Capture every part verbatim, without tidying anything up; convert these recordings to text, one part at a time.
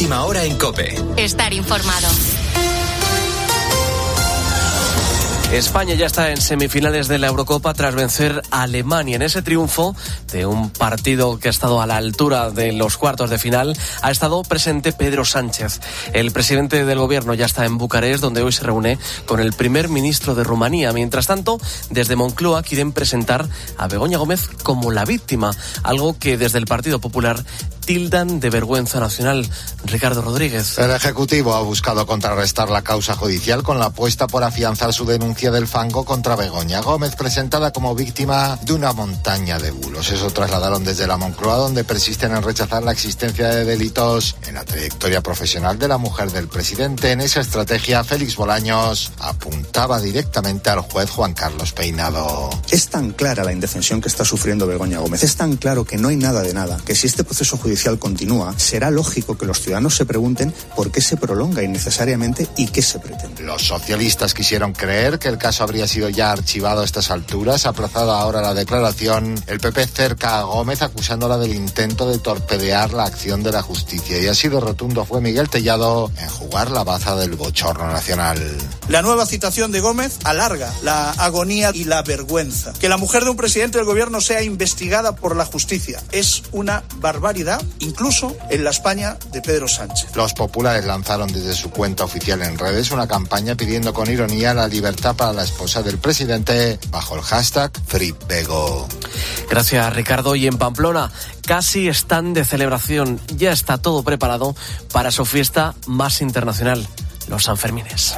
Última hora en COPE. Estar informado. España ya está en semifinales de la Eurocopa tras vencer a Alemania. En ese triunfo de un partido que ha estado a la altura de los cuartos de final, ha estado presente Pedro Sánchez. El presidente del gobierno ya está en Bucarest, donde hoy se reúne con el primer ministro de Rumanía. Mientras tanto, desde Moncloa quieren presentar a Begoña Gómez como la víctima, algo que desde el Partido Popular tildan de vergüenza nacional. Ricardo Rodríguez. El Ejecutivo ha buscado contrarrestar la causa judicial con la apuesta por afianzar su denuncia del fango contra Begoña Gómez, presentada como víctima de una montaña de bulos. Eso trasladaron desde la Moncloa, donde persisten en rechazar la existencia de delitos en la trayectoria profesional de la mujer del presidente. En esa estrategia, Félix Bolaños apuntaba directamente al juez Juan Carlos Peinado. Es tan clara la indefensión que está sufriendo Begoña Gómez, es tan claro que no hay nada de nada, que si este proceso judicial continúa, será lógico que los ciudadanos se pregunten por qué se prolonga innecesariamente y qué se pretende. Los socialistas quisieron creer que el caso habría sido ya archivado a estas alturas, aplazada ahora la declaración. El P P cerca a Gómez acusándola del intento de torpedear la acción de la justicia, y así de rotundo fue Miguel Tellado en jugar la baza del bochorno nacional. La nueva citación de Gómez alarga la agonía y la vergüenza. Que la mujer de un presidente del gobierno sea investigada por la justicia es una barbaridad, incluso en la España de Pedro Sánchez. Los populares lanzaron desde su cuenta oficial en redes una campaña pidiendo con ironía la libertad para la esposa del presidente bajo el hashtag FreeBego. Gracias, Ricardo. Y en Pamplona casi están de celebración. Ya está todo preparado para su fiesta más internacional, los Sanfermines.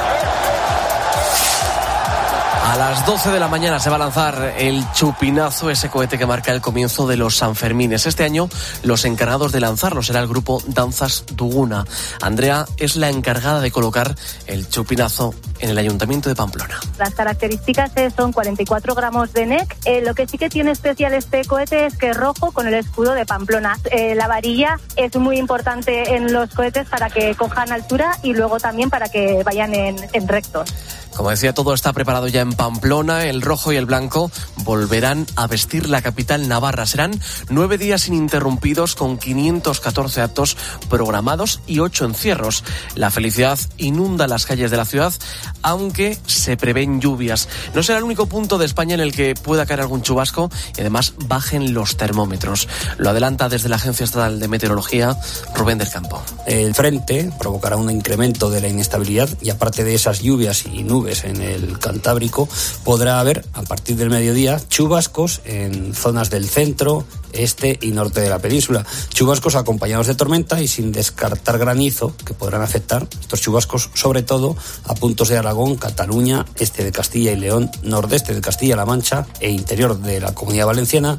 A las doce de la mañana se va a lanzar el chupinazo, ese cohete que marca el comienzo de los Sanfermines. Este año los encargados de lanzarlo será el grupo Danzas Duguna. Andrea es la encargada de colocar el chupinazo en el Ayuntamiento de Pamplona. Las características son cuarenta y cuatro gramos de N E C. Eh, lo que sí que tiene especial este cohete es que es rojo con el escudo de Pamplona. Eh, la varilla es muy importante en los cohetes para que cojan altura y luego también para que vayan en, en rectos. Como decía, todo está preparado ya en Pamplona. El rojo y el blanco volverán a vestir la capital navarra. Serán nueve días ininterrumpidos con quinientos catorce actos programados y ocho encierros. La felicidad inunda las calles de la ciudad, aunque se prevén lluvias. No será el único punto de España en el que pueda caer algún chubasco y además bajen los termómetros. Lo adelanta desde la Agencia Estatal de Meteorología, Rubén del Campo. El frente provocará un incremento de la inestabilidad y aparte de esas lluvias y nubes en el Cantábrico, podrá haber a partir del mediodía chubascos en zonas del centro, este y norte de la península. Chubascos acompañados de tormenta y sin descartar granizo, que podrán afectar estos chubascos sobre todo a puntos de Aragón, Cataluña, este de Castilla y León, nordeste de Castilla-La Mancha e interior de la Comunidad Valenciana.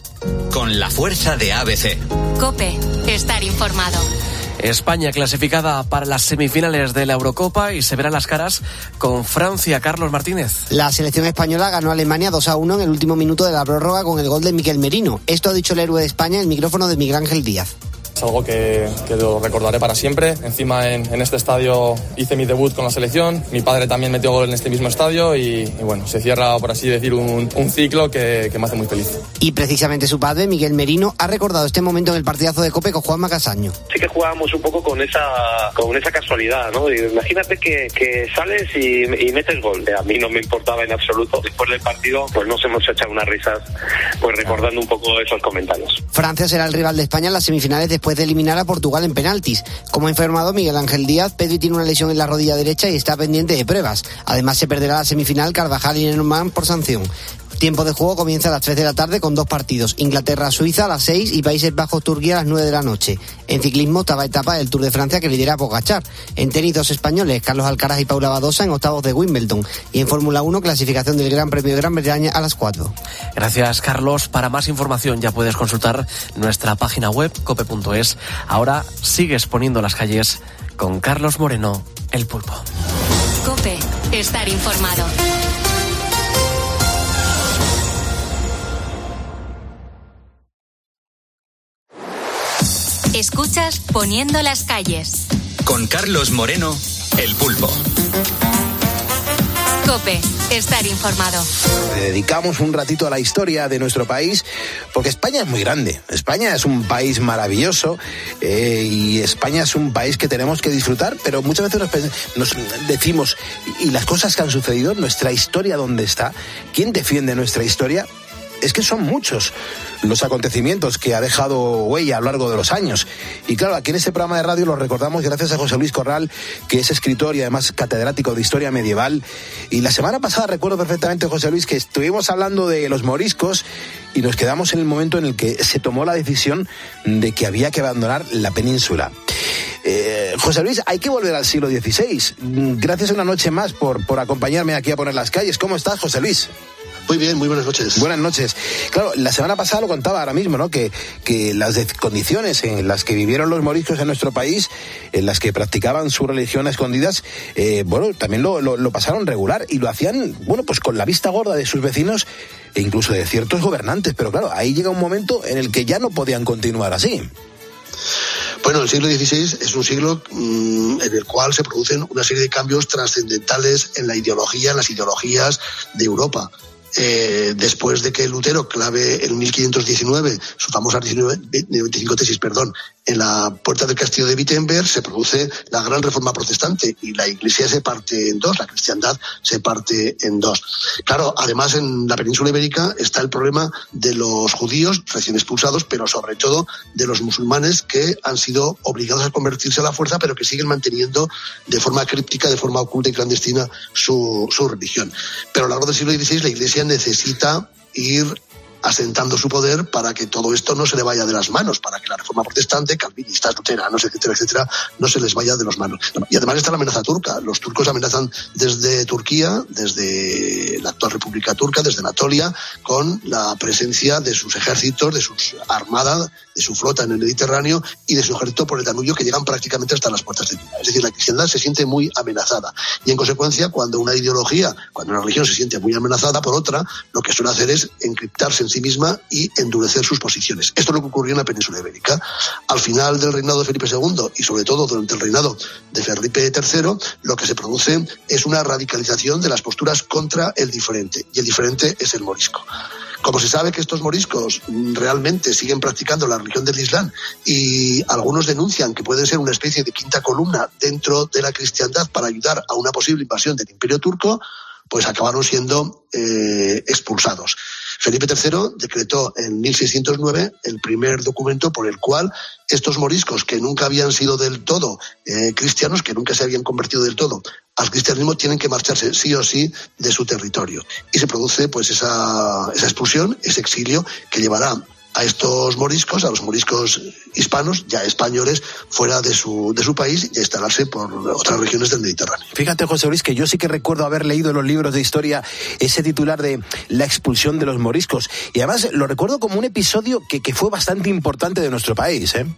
Con la fuerza de A B C. COPE. Estar informado. España clasificada para las semifinales de la Eurocopa y se verán las caras con Francia. Carlos Martínez. La selección española ganó a Alemania dos a uno en el último minuto de la prórroga con el gol de Miquel Merino. Esto ha dicho el héroe de España en el micrófono de Miguel Ángel Díaz. Es algo que, que lo recordaré para siempre. Encima en, en este estadio hice mi debut con la selección. Mi padre también metió gol en este mismo estadio y, y bueno, se cierra, por así decir, un, un ciclo que, que me hace muy feliz. Y precisamente su padre, Miguel Merino, ha recordado este momento en el partidazo de COPE con Juanma Casaño. Sí que jugábamos un poco con esa con esa casualidad, ¿no? Imagínate que, que sales y, y metes gol. A mí no me importaba en absoluto. Después del partido, pues nos hemos echado unas risas, pues recordando un poco esos comentarios. Francia será el rival de España en las semifinales después de eliminar a Portugal en penaltis. Como ha informado Miguel Ángel Díaz, Pedri tiene una lesión en la rodilla derecha y está pendiente de pruebas. Además, se perderá la semifinal Carvajal y Neumann por sanción. Tiempo de juego comienza a las tres de la tarde con dos partidos. Inglaterra-Suiza a las seis y Países Bajos-Turquía a las nueve de la noche. En ciclismo, octava etapa del Tour de Francia que lidera Pogačar. En tenis, dos españoles, Carlos Alcaraz y Paula Badosa, en octavos de Wimbledon. Y en Fórmula uno, clasificación del Gran Premio de Gran Bretaña a las cuatro. Gracias, Carlos. Para más información ya puedes consultar nuestra página web cope punto es. Ahora sigues poniendo las calles con Carlos Moreno, el Pulpo. COPE. Estar informado. Escuchas Poniendo las calles. Con Carlos Moreno, el Pulpo. COPE. estar informado. Le dedicamos un ratito a la historia de nuestro país, porque España es muy grande. España es un país maravilloso eh, y España es un país que tenemos que disfrutar, pero muchas veces nos, nos decimos, y las cosas que han sucedido, nuestra historia, ¿dónde está? ¿Quién defiende nuestra historia? Es que son muchos los acontecimientos que ha dejado huella a lo largo de los años. Y claro, aquí en este programa de radio lo recordamos gracias a José Luis Corral, que es escritor y además catedrático de historia medieval. Y la semana pasada recuerdo perfectamente, José Luis, que estuvimos hablando de los moriscos y nos quedamos en el momento en el que se tomó la decisión de que había que abandonar la península. Eh, José Luis, hay que volver al siglo dieciséis. Gracias una noche más por, por acompañarme aquí a Poner las Calles. ¿Cómo estás, José Luis? Muy bien, muy buenas noches. Buenas noches. Claro, la semana pasada lo contaba ahora mismo, ¿no? Que, que las de- condiciones en las que vivieron los moriscos en nuestro país, en las que practicaban su religión a escondidas, eh, bueno, también lo, lo, lo pasaron regular y lo hacían, bueno, pues con la vista gorda de sus vecinos e incluso de ciertos gobernantes. Pero claro, ahí llega un momento en el que ya no podían continuar así. Bueno, el siglo dieciséis es un siglo mmm, en el cual se producen una serie de cambios trascendentales en la ideología, en las ideologías de Europa. Eh, después de que Lutero clave en mil quinientos diecinueve su famosa veinticinco tesis, perdón, en la puerta del castillo de Wittenberg, se produce la gran reforma protestante y la Iglesia se parte en dos, la cristiandad se parte en dos. Claro, además en la península ibérica está el problema de los judíos recién expulsados, pero sobre todo de los musulmanes que han sido obligados a convertirse a la fuerza, pero que siguen manteniendo de forma críptica, de forma oculta y clandestina su, su religión. Pero a lo largo del siglo dieciséis la Iglesia necesita ir asentando su poder para que todo esto no se le vaya de las manos, para que la reforma protestante, calvinistas, luteranos, etcétera, etcétera, no se les vaya de las manos. Y además está la amenaza turca. Los turcos amenazan desde Turquía, desde la actual República Turca, desde Anatolia, con la presencia de sus ejércitos, de sus armadas, de su flota en el Mediterráneo y de su ejército por el Danubio, que llegan prácticamente hasta las puertas de Turquía. Es decir, la cristiandad se siente muy amenazada. Y en consecuencia, cuando una ideología, cuando una religión se siente muy amenazada por otra, lo que suele hacer es encriptarse en sí misma y endurecer sus posiciones. Esto es lo que ocurrió en la península ibérica. Al final del reinado de Felipe segundo y sobre todo durante el reinado de Felipe tercero, lo que se produce es una radicalización de las posturas contra el diferente, y el diferente es el morisco. Como se sabe que estos moriscos realmente siguen practicando la religión del Islam y algunos denuncian que pueden ser una especie de quinta columna dentro de la cristiandad para ayudar a una posible invasión del Imperio Turco, pues acabaron siendo eh, expulsados. Felipe tercero decretó en mil seiscientos nueve el primer documento por el cual estos moriscos, que nunca habían sido del todo eh, cristianos, que nunca se habían convertido del todo al cristianismo, tienen que marcharse sí o sí de su territorio. Y se produce pues esa, esa expulsión, ese exilio que llevará a estos moriscos, a los moriscos hispanos, ya españoles, fuera de su, de su país y a instalarse por otras regiones del Mediterráneo. Fíjate, José Luis, que yo sí que recuerdo haber leído en los libros de historia ese titular de la expulsión de los moriscos. Y además lo recuerdo como un episodio que, que fue bastante importante de nuestro país, ¿eh?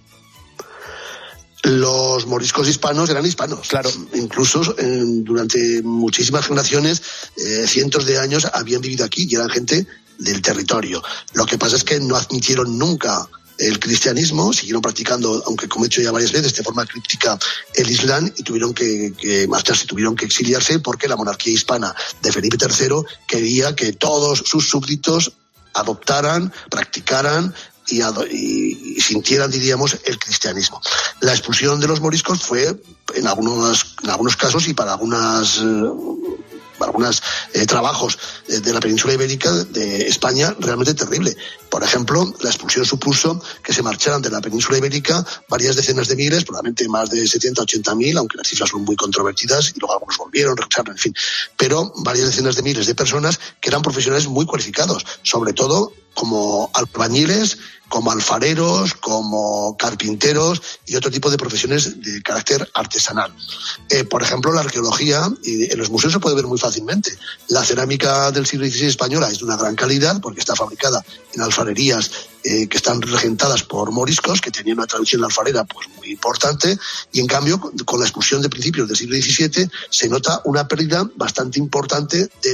Los moriscos hispanos eran hispanos. Claro. Incluso eh, durante muchísimas generaciones, eh, cientos de años, habían vivido aquí y eran gente del territorio. Lo que pasa es que no admitieron nunca el cristianismo, siguieron practicando, aunque como he dicho ya varias veces, de forma críptica el Islam, y tuvieron que, que marcharse, tuvieron que exiliarse porque la monarquía hispana de Felipe tercero quería que todos sus súbditos adoptaran, practicaran y, y, y sintieran, diríamos, el cristianismo. La expulsión de los moriscos fue, en algunos, en algunos casos y para algunas... Eh, algunos eh, trabajos de, de la península ibérica de España realmente terrible. Por ejemplo, la expulsión supuso que se marcharan de la península ibérica varias decenas de miles, probablemente más de setenta, ochenta mil, aunque las cifras son muy controvertidas y luego algunos volvieron, regresaron, en fin. Pero varias decenas de miles de personas que eran profesionales muy cualificados, sobre todo como albañiles, como alfareros, como carpinteros y otro tipo de profesiones de carácter artesanal. Eh, por ejemplo, la arqueología, y en los museos se puede ver muy fácilmente. La cerámica del siglo dieciséis española es de una gran calidad porque está fabricada en alfarerías eh, que están regentadas por moriscos, que tenían una tradición alfarera pues muy importante, y en cambio, con, con la expulsión de principios del siglo diecisiete, se nota una pérdida bastante importante de la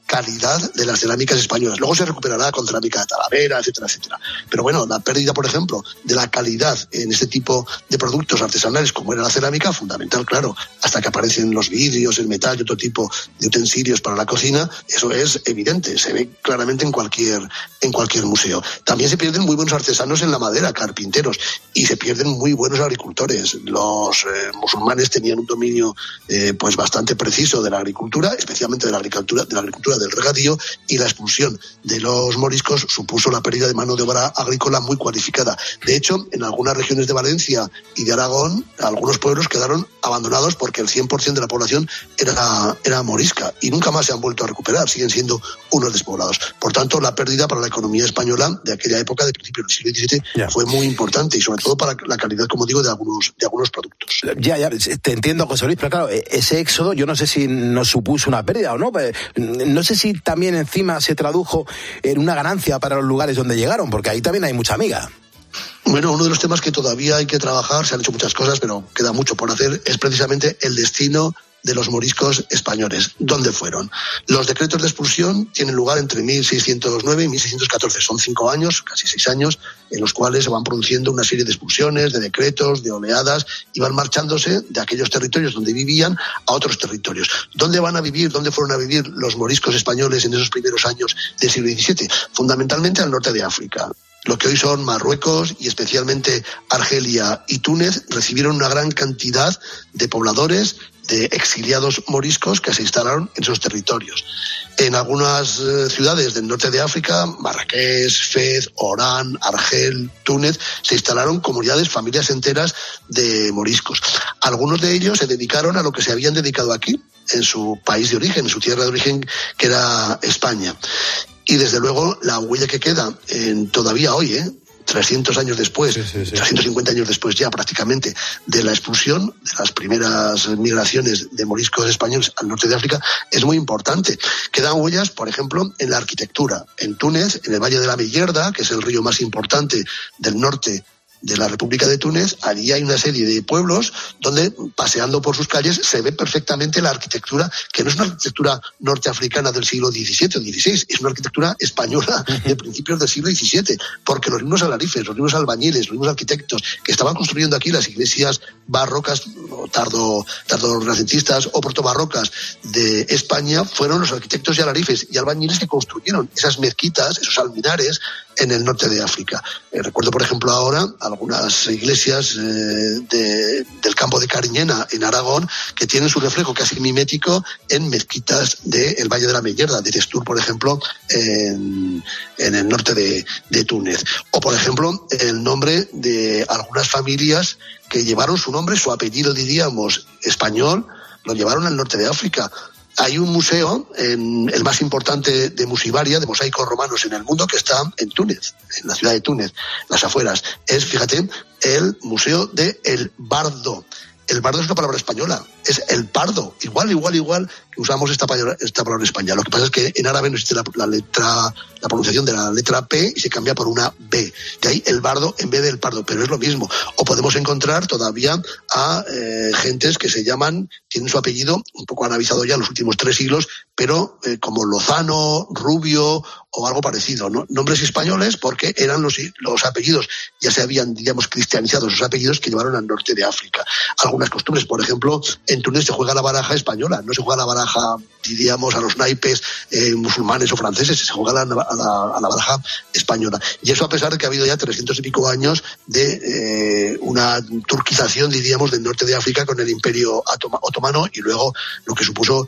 calidad de las cerámicas españolas. Luego se recuperará con cerámica de Talavera, etcétera, etcétera. Pero bueno, la pérdida, por ejemplo, de la calidad en este tipo de productos artesanales como era la cerámica, fundamental, claro, hasta que aparecen los vidrios, el metal y otro tipo de utensilios para la cocina, eso es evidente, se ve claramente en cualquier, en cualquier museo. También se pierden muy buenos artesanos en la madera, carpinteros, y se pierden muy buenos agricultores. Los eh, musulmanes tenían un dominio eh, pues bastante preciso de la agricultura, especialmente de la agricultura, de la agricultura del regadío, y la expulsión de los moriscos supuso la pérdida de mano de obra agrícola muy cualificada. De hecho, en algunas regiones de Valencia y de Aragón, algunos pueblos quedaron abandonados porque el cien por ciento de la población era, era morisca y nunca más se han vuelto a recuperar, siguen siendo unos despoblados. Por tanto, la pérdida para la economía española de aquella época, de principios del siglo diecisiete, yeah. fue muy importante y sobre todo para la calidad, como digo, de algunos, de algunos productos. Ya, ya, te entiendo, José Luis, pero claro, ese éxodo yo no sé si nos supuso una pérdida o no. No sé si también encima se tradujo en una ganancia para los lugares donde llegaron, porque ahí también hay mucha miga. Bueno, uno de los temas que todavía hay que trabajar, se han hecho muchas cosas, pero queda mucho por hacer, es precisamente el destino de los moriscos españoles. ¿Dónde fueron? Los decretos de expulsión tienen lugar entre mil seiscientos nueve y mil seiscientos catorce. Son cinco años, casi seis años, en los cuales se van produciendo una serie de expulsiones, de decretos, de oleadas, y van marchándose de aquellos territorios donde vivían a otros territorios. ¿Dónde van a vivir, dónde fueron a vivir los moriscos españoles en esos primeros años del siglo diecisiete? Fundamentalmente al norte de África. Lo que hoy son Marruecos y especialmente Argelia y Túnez recibieron una gran cantidad de pobladores, de exiliados moriscos que se instalaron en esos territorios. En algunas eh, ciudades del norte de África, Marrakech, Fez, Orán, Argel, Túnez, se instalaron comunidades, familias enteras de moriscos. Algunos de ellos se dedicaron a lo que se habían dedicado aquí, en su país de origen, en su tierra de origen, que era España. Y desde luego la huella que queda en, todavía hoy, ¿eh? trescientos años después, sí, sí, sí. trescientos cincuenta años después ya prácticamente de la expulsión, de las primeras migraciones de moriscos españoles al norte de África, es muy importante. Quedan huellas, por ejemplo, en la arquitectura. En Túnez, en el Valle de la Mellerda, que es el río más importante del norte de la República de Túnez, allí hay una serie de pueblos donde, paseando por sus calles, se ve perfectamente la arquitectura, que no es una arquitectura norteafricana del siglo diecisiete o dieciséis, es una arquitectura española de principios del siglo diecisiete, porque los mismos alarifes, los mismos albañiles, los mismos arquitectos que estaban construyendo aquí las iglesias barrocas, tardo, tardo renacentistas o protobarrocas de España, fueron los arquitectos y alarifes y albañiles que construyeron esas mezquitas, esos alminares, en el norte de África. Eh, recuerdo, por ejemplo, ahora algunas iglesias eh, de, del campo de Cariñena, en Aragón, que tienen su reflejo casi mimético en mezquitas del Valle de la Mellerda, de Testur, por ejemplo, en, en el norte de, de Túnez. O, por ejemplo, el nombre de algunas familias que llevaron su nombre, su apellido, diríamos, español, lo llevaron al norte de África. Hay un museo, en, el más importante de Musivaria, de mosaicos romanos en el mundo, que está en Túnez, en la ciudad de Túnez, las afueras. Es, fíjate, el Museo de El Bardo. El bardo es una palabra española, es el pardo, igual, igual, igual que usamos esta palabra, esta palabra en España. Lo que pasa es que en árabe no existe la, la letra, la pronunciación de la letra P y se cambia por una B. De ahí el bardo en vez del pardo, pero es lo mismo. O podemos encontrar todavía a eh, gentes que se llaman, tienen su apellido un poco anavizado ya en los últimos tres siglos, pero eh, como Lozano, Rubio o algo parecido, ¿no? Nombres españoles porque eran los, los apellidos, ya se habían, digamos, cristianizado esos apellidos que llevaron al norte de África. Algunas costumbres, por ejemplo, en Túnez se juega la baraja española, no se juega la baraja, diríamos, a los naipes eh, musulmanes o franceses, se juega a la, a, la, a la baraja española. Y eso a pesar de que ha habido ya trescientos y pico años de eh, una turquización, diríamos, del norte de África con el Imperio Otomano y luego lo que supuso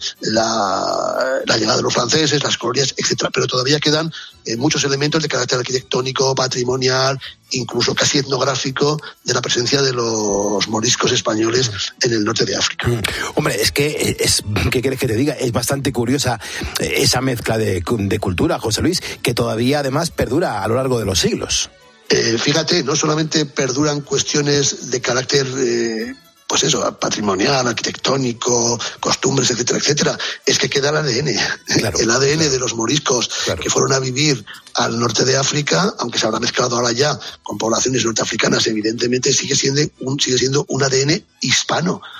la, la llegada de los franceses, las colonias, etcétera. Pero todavía quedan eh, muchos elementos de carácter arquitectónico, patrimonial, incluso casi etnográfico, de la presencia de los moriscos españoles en el norte de África. Hombre, es que, es, ¿qué quieres que te diga? Es bastante curiosa esa mezcla de, de cultura, José Luis, que todavía además perdura a lo largo de los siglos. Eh, fíjate, no solamente perduran cuestiones de carácter... Eh, pues eso, patrimonial, arquitectónico, costumbres, etcétera, etcétera, es que queda el A D N. Claro, el A D N claro. de los moriscos claro. que fueron a vivir al norte de África, aunque se habrá mezclado ahora ya con poblaciones norteafricanas, evidentemente sigue siendo un, sigue siendo un A D N hispano.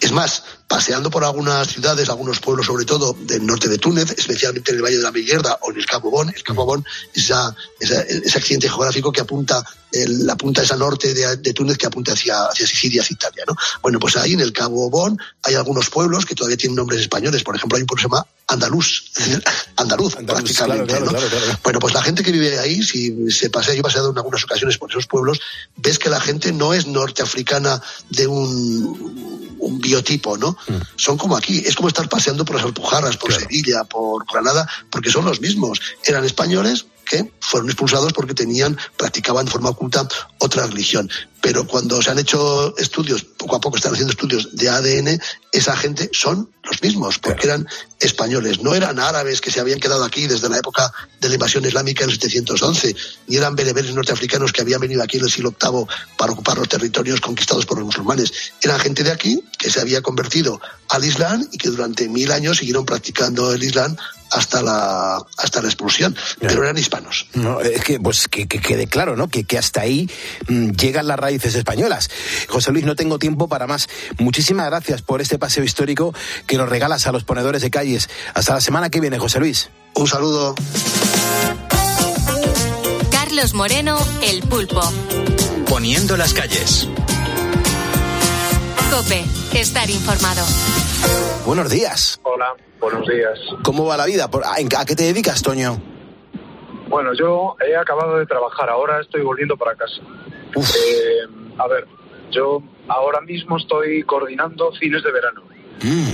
Es más, paseando por algunas ciudades, algunos pueblos sobre todo del norte de Túnez, especialmente en el Valle de la Miguerda o en el Cabo Bon, el Cabo Bon es esa, esa, ese accidente geográfico que apunta, el, la punta esa norte de, de Túnez que apunta hacia, hacia Sicilia, hacia Italia, ¿no? Bueno, pues ahí en el Cabo Bon hay algunos pueblos que todavía tienen nombres españoles. Por ejemplo, hay un pueblo que se llama Andaluz, Andaluz, Andaluz prácticamente, claro, claro, ¿no? Claro, claro. Bueno, pues la gente que vive ahí, si se pasea, yo he paseado en algunas ocasiones por esos pueblos, ves que la gente no es norteafricana de un, un biotipo, ¿no? Mm. Son como aquí, es como estar paseando por las Alpujarras, por claro. Sevilla, por Granada, porque son los mismos. Eran españoles que fueron expulsados porque tenían, practicaban de forma oculta otra religión. Pero cuando se han hecho estudios, poco a poco están haciendo estudios de A D N, esa gente son los mismos, porque eran españoles. No eran árabes que se habían quedado aquí desde la época de la invasión islámica en el setecientos once, ni eran bereberes norteafricanos que habían venido aquí en el siglo octavo para ocupar los territorios conquistados por los musulmanes. Eran gente de aquí que se había convertido al Islam y que durante mil años siguieron practicando el Islam hasta la hasta la expulsión, yeah. Pero eran hispanos. No, es que pues que, que quede claro, ¿no? Que, que hasta ahí mmm, llegan las raíces españolas. José Luis, no tengo tiempo para más. Muchísimas gracias por este paseo histórico que nos regalas a los ponedores de calles. Hasta la semana que viene, José Luis. Un saludo. Carlos Moreno, El Pulpo. Poniendo las calles. COPE, estar informado. Buenos días. Hola, buenos días. ¿Cómo va la vida? ¿A qué te dedicas, Toño? Bueno, yo he acabado de trabajar, ahora estoy volviendo para casa. Eh, a ver, yo ahora mismo estoy coordinando cines de verano. Mm.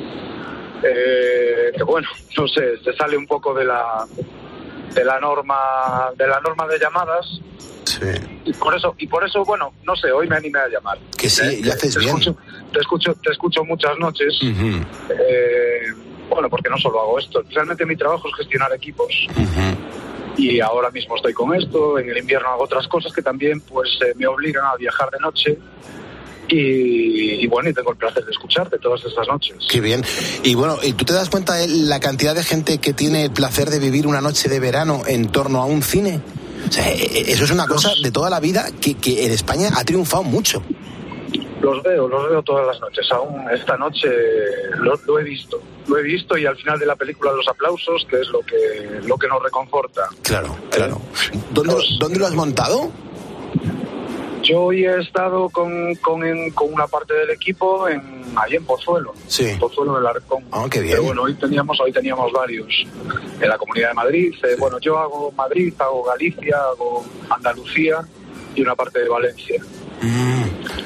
Eh, que bueno, no sé, se sale un poco de la de la norma de la norma de llamadas. Sí. Y por eso, y por eso, bueno, no sé, hoy me animé a llamar. Que sí, eh, y haces te bien. Escucho, te escucho, te escucho muchas noches. Uh-huh. Eh, bueno, porque no solo hago esto. Realmente mi trabajo es gestionar equipos. Uh-huh. Y ahora mismo estoy con esto. En el invierno hago otras cosas que también, pues, eh, me obligan a viajar de noche. Y, y bueno, y tengo el placer de escucharte todas estas noches. Qué bien. Y bueno, ¿y tú te das cuenta de la cantidad de gente que tiene el placer de vivir una noche de verano en torno a un cine? O sea, eso es una cosa de toda la vida que, que en España ha triunfado mucho. Los veo, los veo todas las noches. Aún esta noche lo, lo he visto. Lo he visto y al final de la película los aplausos, que es lo que lo que nos reconforta. Claro, claro. ¿Dónde, los, ¿dónde lo has montado? Yo hoy he estado con, con, en, con una parte del equipo en, allí en Pozuelo. Sí. En Pozuelo del Arcón. Ah, qué bien. Pero bueno, hoy teníamos, hoy teníamos varios. En la Comunidad de Madrid. Eh, sí. Bueno, yo hago Madrid, hago Galicia, hago Andalucía y una parte de Valencia. Mm.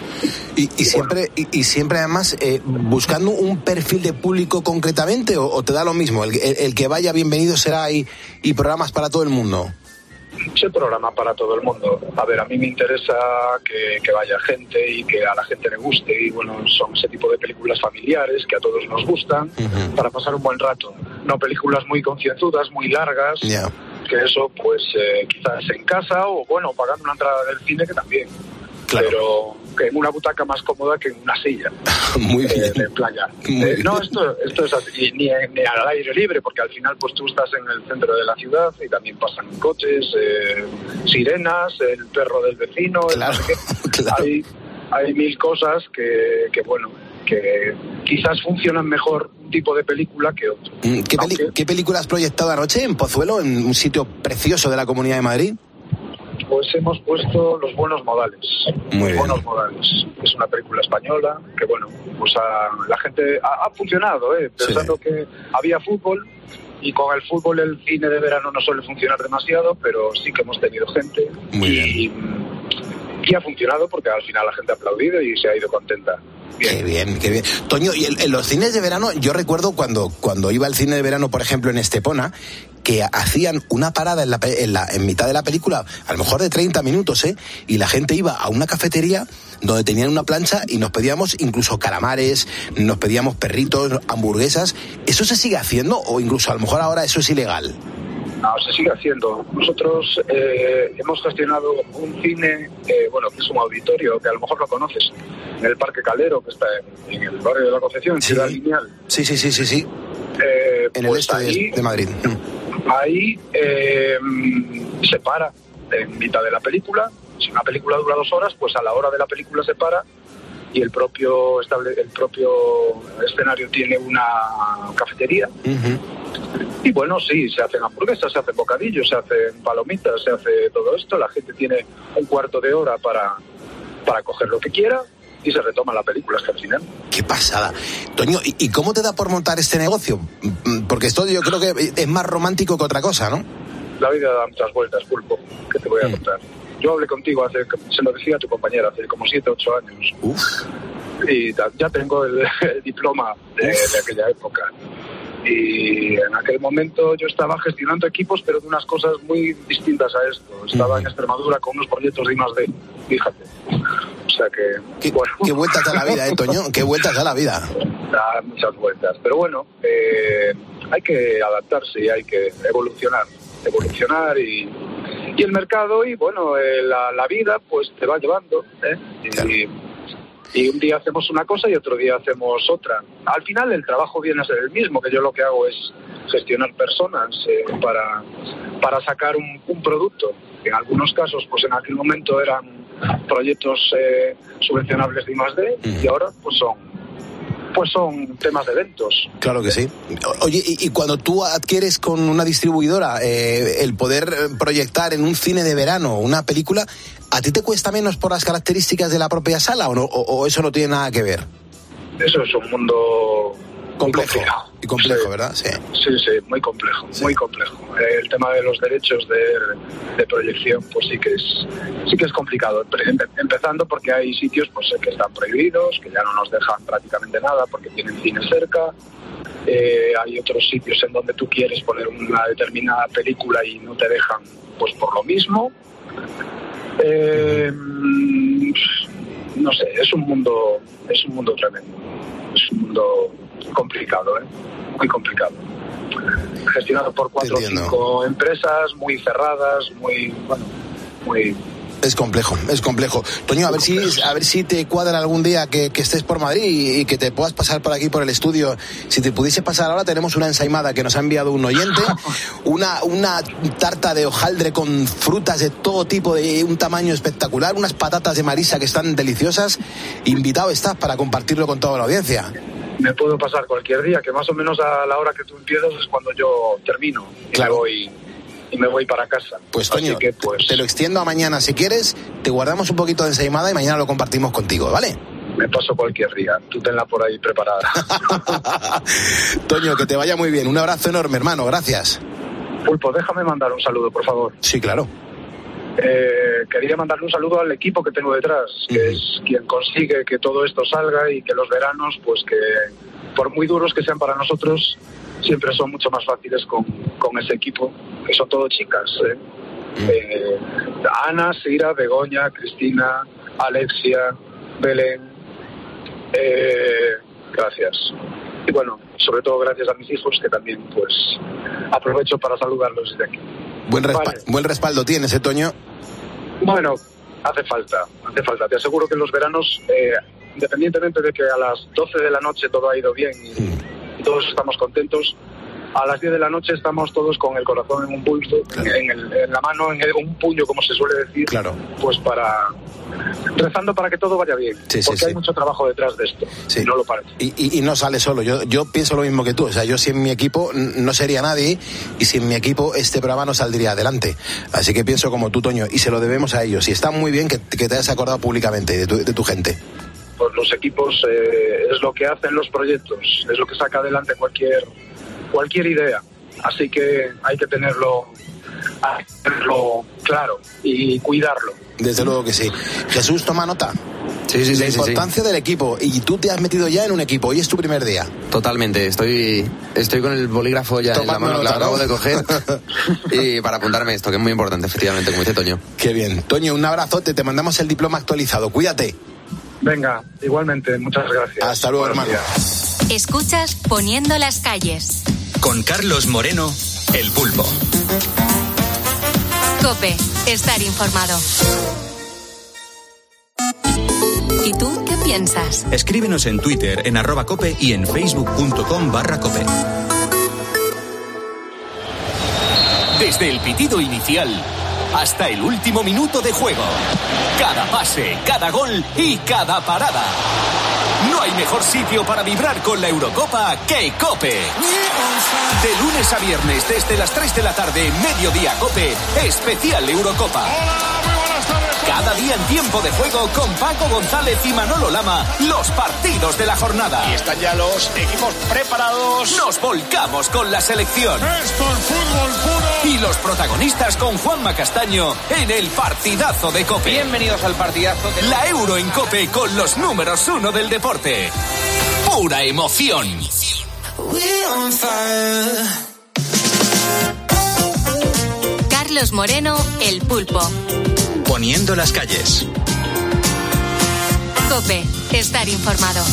Y, y siempre bueno. y, y siempre además eh, buscando un perfil de público concretamente o, o te da lo mismo, el, el, el que vaya bienvenido será y, y programas para todo el mundo. Ese programa para todo el mundo. A ver, a mí me interesa que, que vaya gente y que a la gente le guste y bueno, son ese tipo de películas familiares que a todos nos gustan, uh-huh. para pasar un buen rato. No películas muy concienzudas, muy largas, yeah. que eso pues eh, quizás en casa o bueno, pagando una entrada del cine que también. Claro. Pero que en una butaca más cómoda que en una silla. Muy bien. Eh, de playa. Eh, no, esto, esto es así, ni, ni al aire libre, porque al final pues tú estás en el centro de la ciudad y también pasan coches, eh, sirenas, el perro del vecino. Claro, el, claro. Hay, hay mil cosas que, que, bueno, que quizás funcionan mejor un tipo de película que otro. ¿Qué, peli- Aunque, ¿Qué película has proyectado anoche en Pozuelo, en un sitio precioso de la Comunidad de Madrid? Pues hemos puesto Los Buenos Modales. Muy Los Buenos Modales. Es una película española que, bueno, pues a, la gente ha, ha funcionado, ¿eh? Pensando sí. que había fútbol y con el fútbol el cine de verano no suele funcionar demasiado, pero sí que hemos tenido gente. Muy y, bien. Y ha funcionado porque al final la gente ha aplaudido y se ha ido contenta. Bien. Qué bien, qué bien. Toño, y en los cines de verano, yo recuerdo cuando, cuando iba al cine de verano, por ejemplo, en Estepona, que hacían una parada en, la, en, la, en mitad de la película, a lo mejor de treinta minutos, ¿eh? Y la gente iba a una cafetería donde tenían una plancha y nos pedíamos incluso calamares, nos pedíamos perritos, hamburguesas. ¿Eso se sigue haciendo o incluso a lo mejor ahora eso es ilegal? No, se sigue haciendo. Nosotros eh, hemos gestionado un cine, eh, bueno, que es un auditorio, que a lo mejor lo conoces, en el Parque Calero, que está en, en el barrio de la Concepción, en sí. Ciudad Lineal. Sí, sí, sí, sí, sí. Eh, en pues el este ahí, de Madrid. Ahí eh, se para en mitad de la película. Si una película dura dos horas, pues a la hora de la película se para y el propio estable, el propio escenario tiene una cafetería. Uh-huh. Y bueno, sí, se hacen hamburguesas, se hacen bocadillos, se hacen palomitas, se hace todo esto. La gente tiene un cuarto de hora para, para coger lo que quiera y se retoma la película hasta el final. ¡Qué pasada! Toño, ¿y, ¿y cómo te da por montar este negocio? Porque esto yo creo que es más romántico que otra cosa, ¿no? La vida da muchas vueltas, Pulpo. ¿Qué te voy a contar? Yo hablé contigo hace, se lo decía a tu compañera, hace como siete, ocho años. Uf. Y ya tengo el, el diploma de, de aquella época. Y en aquel momento yo estaba gestionando equipos, pero de unas cosas muy distintas a esto. Estaba en Extremadura con unos proyectos de I más D, fíjate. O sea que... Qué, bueno. qué vueltas a la vida, ¿eh, Toño? Qué vueltas a la vida. Da muchas vueltas. Pero bueno, eh, hay que adaptarse y hay que evolucionar. Evolucionar y... Y el mercado y, bueno, eh, la, la vida, pues te va llevando, ¿eh? Claro. Y, y un día hacemos una cosa y otro día hacemos otra. Al final el trabajo viene a ser el mismo, que yo lo que hago es gestionar personas eh, para, para sacar un, un producto. En algunos casos, pues en aquel momento eran proyectos eh, subvencionables de I más D, y ahora pues son pues son temas de eventos. Claro que sí. Oye, y, y cuando tú adquieres con una distribuidora eh, el poder proyectar en un cine de verano una película, ¿a ti te cuesta menos por las características de la propia sala o, no, o, o eso no tiene nada que ver? Eso es un mundo complejo. complicado. Y complejo, sí. ¿verdad? Sí. Sí, sí, muy complejo, sí. muy complejo. El tema de los derechos de, de proyección, pues sí que es sí que es complicado. Empezando porque hay sitios pues que están prohibidos, que ya no nos dejan prácticamente nada porque tienen cine cerca. Eh, hay otros sitios en donde tú quieres poner una determinada película y no te dejan, pues por lo mismo. Eh, no sé, es un mundo, es un mundo tremendo. Es un mundo complicado, ¿eh? Muy complicado. Gestionado por cuatro o cinco empresas, muy cerradas, muy, bueno, muy... Es complejo, es complejo. Toño, a ver si a ver si te cuadra algún día que, que estés por Madrid y, y que te puedas pasar por aquí por el estudio. Si te pudiese pasar ahora, tenemos una ensaimada que nos ha enviado un oyente, una, una tarta de hojaldre con frutas de todo tipo, de un tamaño espectacular, unas patatas de Marisa que están deliciosas. Invitado estás para compartirlo con toda la audiencia. Me puedo pasar cualquier día, que más o menos a la hora que tú empiezas es cuando yo termino. Y claro. me voy... y me voy para casa. Pues Toño, que, pues... te lo extiendo a mañana si quieres, te guardamos un poquito de ensaimada y mañana lo compartimos contigo, ¿vale? Me paso cualquier día, tú tenla por ahí preparada. Toño, que te vaya muy bien, un abrazo enorme, hermano, gracias. Pulpo, déjame mandar un saludo, por favor. Sí, claro. Eh, quería mandarle un saludo al equipo que tengo detrás, que uh-huh. es quien consigue que todo esto salga y que los veranos, pues que por muy duros que sean para nosotros, siempre son mucho más fáciles con, con ese equipo, que son todo chicas. ¿eh? Mm. Eh, Ana, Sira, Begoña, Cristina, Alexia, Belén. Eh, gracias. Y bueno, sobre todo gracias a mis hijos, que también pues aprovecho para saludarlos desde aquí. Buen, respa- vale. Buen respaldo tienes, ¿eh, Toño? Bueno, hace falta, hace falta. Te aseguro que en los veranos, eh, independientemente de que a las doce de la noche todo ha ido bien y, mm. y todos estamos contentos, a las diez de la noche estamos todos con el corazón en un pulso, claro. en, el, en la mano, en el, un puño, como se suele decir, claro. pues para... rezando para que todo vaya bien, sí, porque sí, hay sí. mucho trabajo detrás de esto, sí. y no lo parece. Y, y, y no sale solo, yo, yo pienso lo mismo que tú, o sea, yo sin mi equipo no sería nadie, y sin mi equipo este programa no saldría adelante, así que pienso como tú, Toño, y se lo debemos a ellos, y está muy bien que, que te hayas acordado públicamente de tu, de tu gente. Pues los equipos eh, es lo que hacen los proyectos, es lo que saca adelante cualquier, cualquier idea, así que hay que tenerlo, hay que tenerlo claro y cuidarlo. Desde luego que sí. Jesús, toma nota. Sí, sí, sí. La importancia sí, sí. del equipo. Y tú te has metido ya en un equipo. Hoy es tu primer día. Totalmente. Estoy estoy con el bolígrafo ya Tomando en la mano, nota, que lo acabo ¿no? de coger. Y para apuntarme esto, que es muy importante, efectivamente, como dice Toño. Qué bien. Toño, un abrazote. Te mandamos el diploma actualizado. Cuídate. Venga, igualmente. Muchas gracias. Hasta luego, Buenos hermano. Días. Escuchas Poniendo las calles. Con Carlos Moreno, El Pulpo. COPE. Estar informado. ¿Y tú qué piensas? Escríbenos en Twitter, en arroba cope y en facebook.com barra cope. Desde el pitido inicial hasta el último minuto de juego. Cada pase, cada gol y cada parada. No hay mejor sitio para vibrar con la Eurocopa que COPE. De lunes a viernes desde las tres de la tarde, Mediodía COPE, especial Eurocopa. Cada día en tiempo de juego con Paco González y Manolo Lama, los partidos de la jornada. Y están ya los equipos preparados. Nos volcamos con la selección. Esto es fútbol puro. Y los protagonistas con Juanma Castaño en el partidazo de COPE. Bienvenidos al partidazo de la Euro en COPE con los números uno del deporte. Pura emoción. Carlos Moreno, El Pulpo. Poniendo las calles. COPE, estar informado.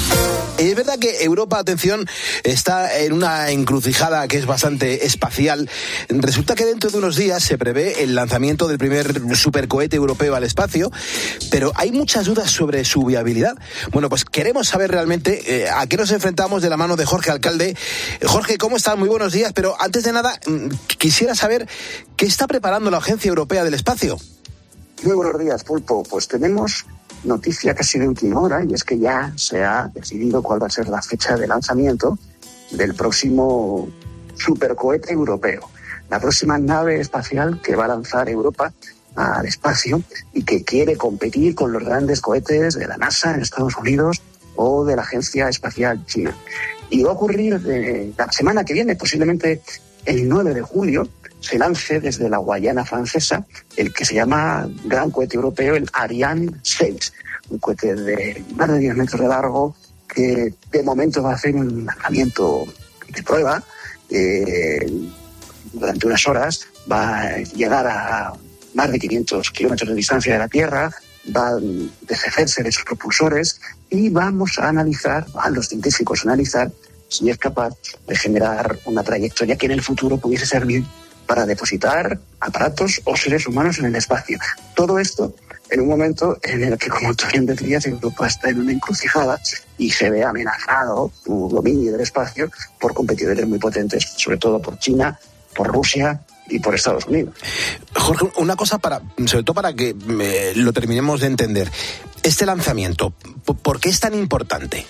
Es verdad que Europa, atención, está en una encrucijada que es bastante espacial. Resulta que dentro de unos días se prevé el lanzamiento del primer supercohete europeo al espacio, pero hay muchas dudas sobre su viabilidad. Bueno, pues queremos saber realmente eh, a qué nos enfrentamos de la mano de Jorge Alcalde. Jorge, ¿cómo estás? Muy buenos días, pero antes de nada, quisiera saber qué está preparando la Agencia Europea del Espacio. Muy buenos días, Pulpo. Pues tenemos noticia casi de última hora, y es que ya se ha decidido cuál va a ser la fecha de lanzamiento del próximo supercohete europeo, la próxima nave espacial que va a lanzar Europa al espacio y que quiere competir con los grandes cohetes de la NASA en Estados Unidos o de la Agencia Espacial China. Y va a ocurrir de la semana que viene, posiblemente el nueve de julio, se lance desde la Guayana francesa el que se llama Gran Cohete Europeo, el Ariane seis, un cohete de más de diez metros de largo que de momento va a hacer un lanzamiento de prueba. Eh, durante unas horas va a llegar a más de quinientos kilómetros de distancia de la Tierra, va a deshacerse de sus propulsores y vamos a analizar, van los científicos a analizar si es capaz de generar una trayectoria que en el futuro pudiese servir para depositar aparatos o seres humanos en el espacio. Todo esto en un momento en el que, como tú bien decías, Europa está en una encrucijada y se ve amenazado su dominio del espacio por competidores muy potentes, sobre todo por China, por Rusia y por Estados Unidos. Jorge, una cosa para, sobre todo para que eh, lo terminemos de entender. Este lanzamiento, ¿por qué es tan importante?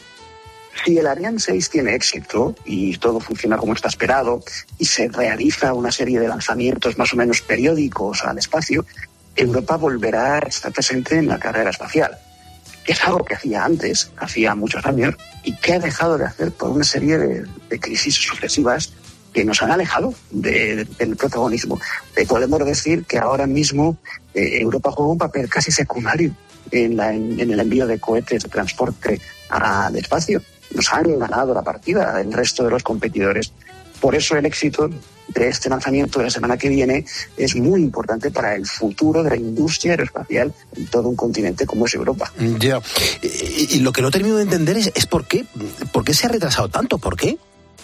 Si el Ariane seis tiene éxito y todo funciona como está esperado y se realiza una serie de lanzamientos más o menos periódicos al espacio, Europa volverá a estar presente en la carrera espacial, que es algo que hacía antes, hacía muchos años, y que ha dejado de hacer por una serie de, de crisis sucesivas que nos han alejado de, de, del protagonismo. Eh, podemos decir que ahora mismo eh, Europa juega un papel casi secundario en, la, en, en el envío de cohetes de transporte al espacio. Nos han ganado la partida el resto de los competidores. Por eso el éxito de este lanzamiento de la semana que viene es muy importante para el futuro de la industria aeroespacial en todo un continente como es Europa. Ya. Y, y lo que no termino de entender es, es por qué, por qué se ha retrasado tanto, ¿por qué?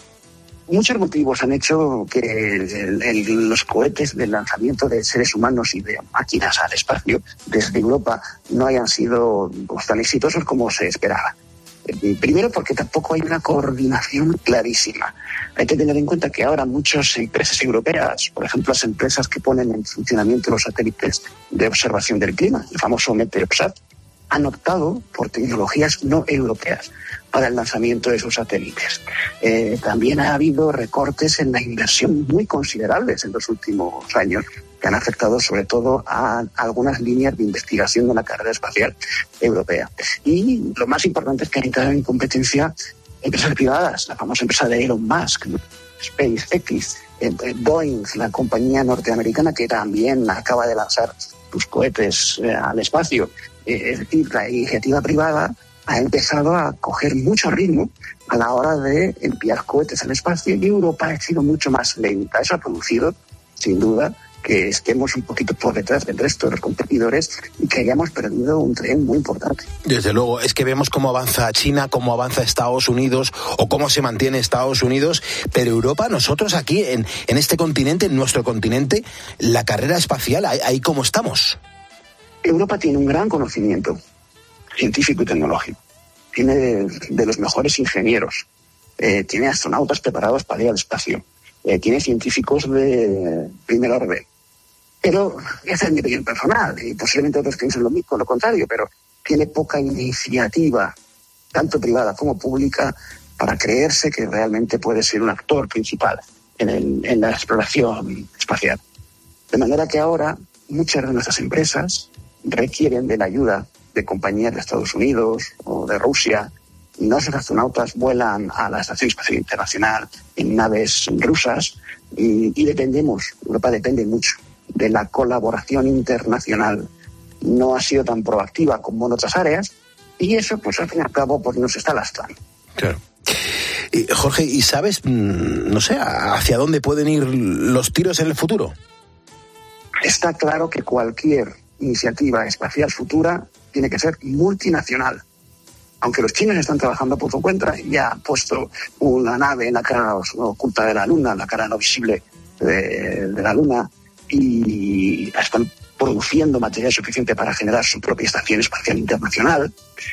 Muchos motivos han hecho que el, el, los cohetes del lanzamiento de seres humanos y de máquinas al espacio desde Europa no hayan sido pues, tan exitosos como se esperaba. Primero porque tampoco hay una coordinación clarísima. Hay que tener en cuenta que ahora muchas empresas europeas, por ejemplo las empresas que ponen en funcionamiento los satélites de observación del clima, el famoso Meteosat, han optado por tecnologías no europeas para el lanzamiento de sus satélites. Eh, también ha habido recortes en la inversión muy considerables en los últimos años, que han afectado sobre todo a algunas líneas de investigación de la carrera espacial europea. Y lo más importante es que han entrado en competencia empresas privadas, la famosa empresa de Elon Musk, SpaceX, eh, Boeing, la compañía norteamericana que también acaba de lanzar sus cohetes eh, al espacio. Eh, es decir, la iniciativa privada ha empezado a coger mucho ritmo a la hora de enviar cohetes al espacio y Europa ha sido mucho más lenta. Eso ha producido, sin duda, que estemos un poquito por detrás del resto de los competidores y que hayamos perdido un tren muy importante. Desde luego, es que vemos cómo avanza China, cómo avanza Estados Unidos o cómo se mantiene Estados Unidos, pero Europa, nosotros aquí en, en este continente, en nuestro continente, la carrera espacial, ahí, ahí cómo estamos. Europa tiene un gran conocimiento científico y tecnológico, tiene de, de los mejores ingenieros, eh, tiene astronautas preparados para ir al espacio, eh, tiene científicos de primer orden, Pero esa es mi opinión personal, y posiblemente otros piensen lo mismo, lo contrario, pero tiene poca iniciativa, tanto privada como pública, para creerse que realmente puede ser un actor principal en, el, en la exploración espacial. De manera que ahora muchas de nuestras empresas requieren de la ayuda de compañías de Estados Unidos o de Rusia. Nuestros astronautas vuelan a la Estación Espacial Internacional en naves rusas y, y dependemos, Europa depende mucho de la colaboración internacional. No ha sido tan proactiva como en otras áreas y eso, pues al fin y al cabo, pues nos está lastrando. Claro. Y, Jorge, ¿y sabes, no sé, hacia dónde pueden ir los tiros en el futuro? Está claro que cualquier iniciativa espacial futura tiene que ser multinacional. Aunque los chinos están trabajando por su cuenta, ya han puesto una nave en la cara oculta de la Luna, la cara no visible de, de la Luna, y están produciendo material suficiente para generar su propia estación espacial internacional.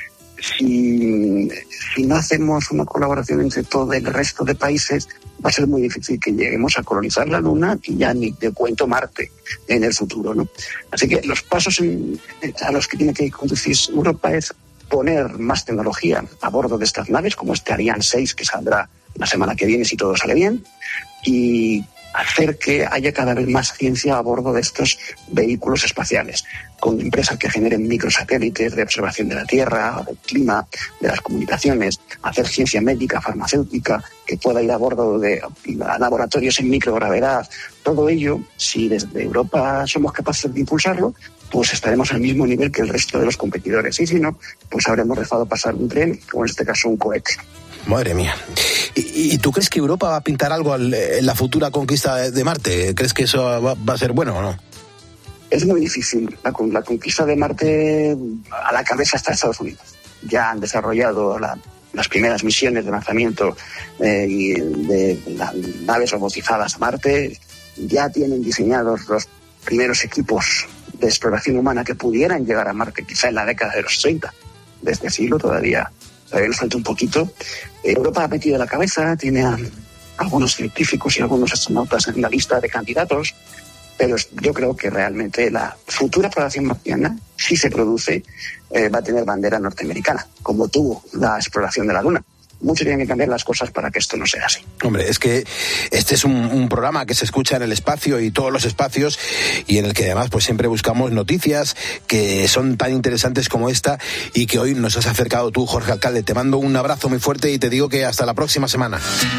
Si, si no hacemos una colaboración entre todo el resto de países, va a ser muy difícil que lleguemos a colonizar la Luna y ya ni te cuento Marte en el futuro, ¿no? Así que los pasos en, a los que tiene que conducir Europa es poner más tecnología a bordo de estas naves, como este Ariane seis que saldrá la semana que viene si todo sale bien, y hacer que haya cada vez más ciencia a bordo de estos vehículos espaciales, con empresas que generen microsatélites de observación de la Tierra, del clima, de las comunicaciones, hacer ciencia médica, farmacéutica, que pueda ir a bordo de laboratorios en microgravedad. Todo ello, si desde Europa somos capaces de impulsarlo, pues estaremos al mismo nivel que el resto de los competidores. Y si no, pues habremos dejado pasar un tren, o en este caso un cohete. Madre mía. ¿Y, y tú crees que Europa va a pintar algo al, en la futura conquista de Marte? ¿Crees que eso va, va a ser bueno o no? Es muy difícil. La, la conquista de Marte, a la cabeza está Estados Unidos. Ya han desarrollado la, las primeras misiones de lanzamiento eh, de, de las naves robotizadas a Marte. Ya tienen diseñados los primeros equipos de exploración humana que pudieran llegar a Marte, quizá en la década de los treinta de este siglo. Todavía, todavía nos falta un poquito. Europa ha metido la cabeza, tiene a algunos científicos y algunos astronautas en la lista de candidatos, pero yo creo que realmente la futura exploración marciana, si se produce, eh, va a tener bandera norteamericana, como tuvo la exploración de la Luna. Mucho tienen que cambiar las cosas para que esto no sea así. Hombre, es que este es un, un programa que se escucha en el espacio y todos los espacios, y en el que además pues siempre buscamos noticias que son tan interesantes como esta, y que hoy nos has acercado tú, Jorge Alcalde. Te mando un abrazo muy fuerte y te digo que hasta la próxima semana.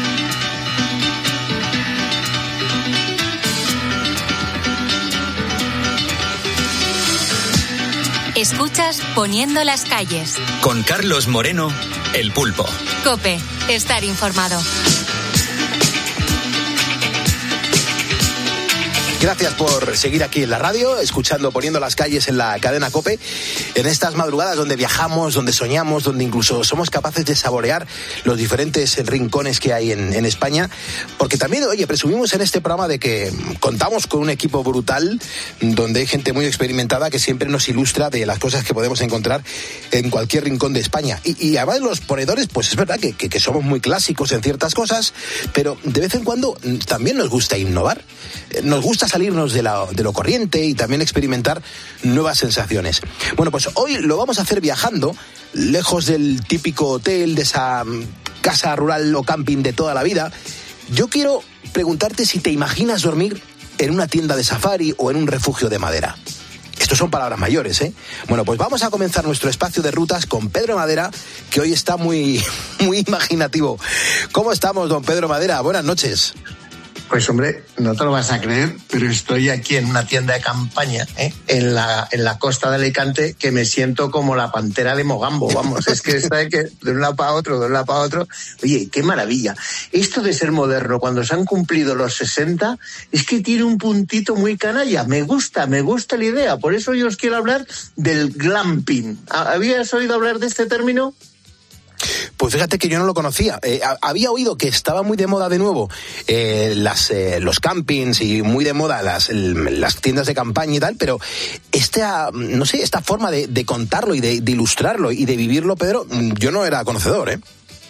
Escuchas Poniendo las calles. Con Carlos Moreno, El Pulpo. COPE, estar informado. Gracias por seguir aquí en la radio, escuchando Poniendo las calles en la cadena COPE, en estas madrugadas donde viajamos, donde soñamos, donde incluso somos capaces de saborear los diferentes rincones que hay en, en España, porque también, oye, presumimos en este programa de que contamos con un equipo brutal, donde hay gente muy experimentada que siempre nos ilustra de las cosas que podemos encontrar en cualquier rincón de España. Y, y además los ponedores, pues es verdad que, que, que somos muy clásicos en ciertas cosas, pero de vez en cuando también nos gusta innovar, nos gusta salirnos de, la, de lo corriente y también experimentar nuevas sensaciones. Bueno, pues hoy lo vamos a hacer viajando, lejos del típico hotel, de esa casa rural o camping de toda la vida. Yo quiero preguntarte si te imaginas dormir en una tienda de safari o en un refugio de madera. Estos son palabras mayores, ¿eh? Bueno, pues vamos a comenzar nuestro espacio de rutas con Pedro Madera, que hoy está muy, muy imaginativo. ¿Cómo estamos, don Pedro Madera? Buenas noches. Pues hombre, no te lo vas a creer, pero estoy aquí en una tienda de campaña, ¿eh? en la en la costa de Alicante, que me siento como la pantera de Mogambo, vamos, es que está de, que de un lado para otro, de un lado para otro. Oye, qué maravilla. Esto de ser moderno, cuando se han cumplido los sesenta, es que tiene un puntito muy canalla. Me gusta, me gusta la idea, por eso yo os quiero hablar del glamping. ¿Habías oído hablar de este término? Pues fíjate que yo no lo conocía. Eh, había oído que estaba muy de moda de nuevo eh, las, eh, los campings y muy de moda las, las tiendas de campaña y tal, pero esta, no sé, esta forma de, de contarlo y de, de ilustrarlo y de vivirlo, Pedro, yo no era conocedor, ¿eh?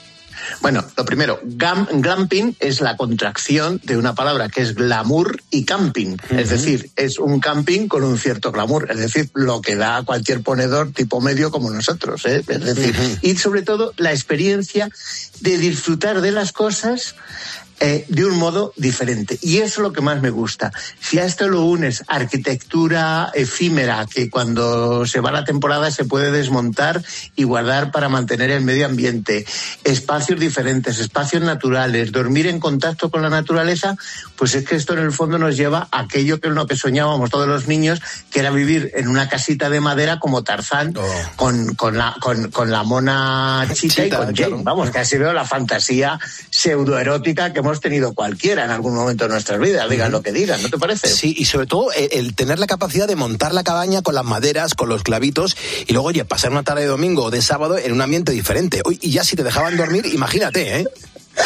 Bueno, lo primero, gam, glamping es la contracción de una palabra que es glamour y camping. Uh-huh. Es decir, es un camping con un cierto glamour. Es decir, lo que da cualquier ponedor tipo medio como nosotros. ¿eh? Es decir, uh-huh. y sobre todo la experiencia de disfrutar de las cosas Eh, de un modo diferente. Y eso es lo que más me gusta. Si a esto lo unes arquitectura efímera, que cuando se va la temporada se puede desmontar y guardar para mantener el medio ambiente, espacios diferentes, espacios naturales, dormir en contacto con la naturaleza, pues es que esto en el fondo nos lleva a aquello que es lo que soñábamos todos los niños, que era vivir en una casita de madera como Tarzán, oh. con, con, la, con, con la mona Chita, Chita y con Jane. Claro. Vamos, casi veo la fantasía pseudoerótica que hemos tenido cualquiera en algún momento de nuestras vidas, digan lo que digan, ¿no te parece? Sí, y sobre todo el, el tener la capacidad de montar la cabaña con las maderas, con los clavitos, y luego, oye, pasar una tarde de domingo o de sábado en un ambiente diferente. Uy, y ya si te dejaban dormir, imagínate, ¿eh?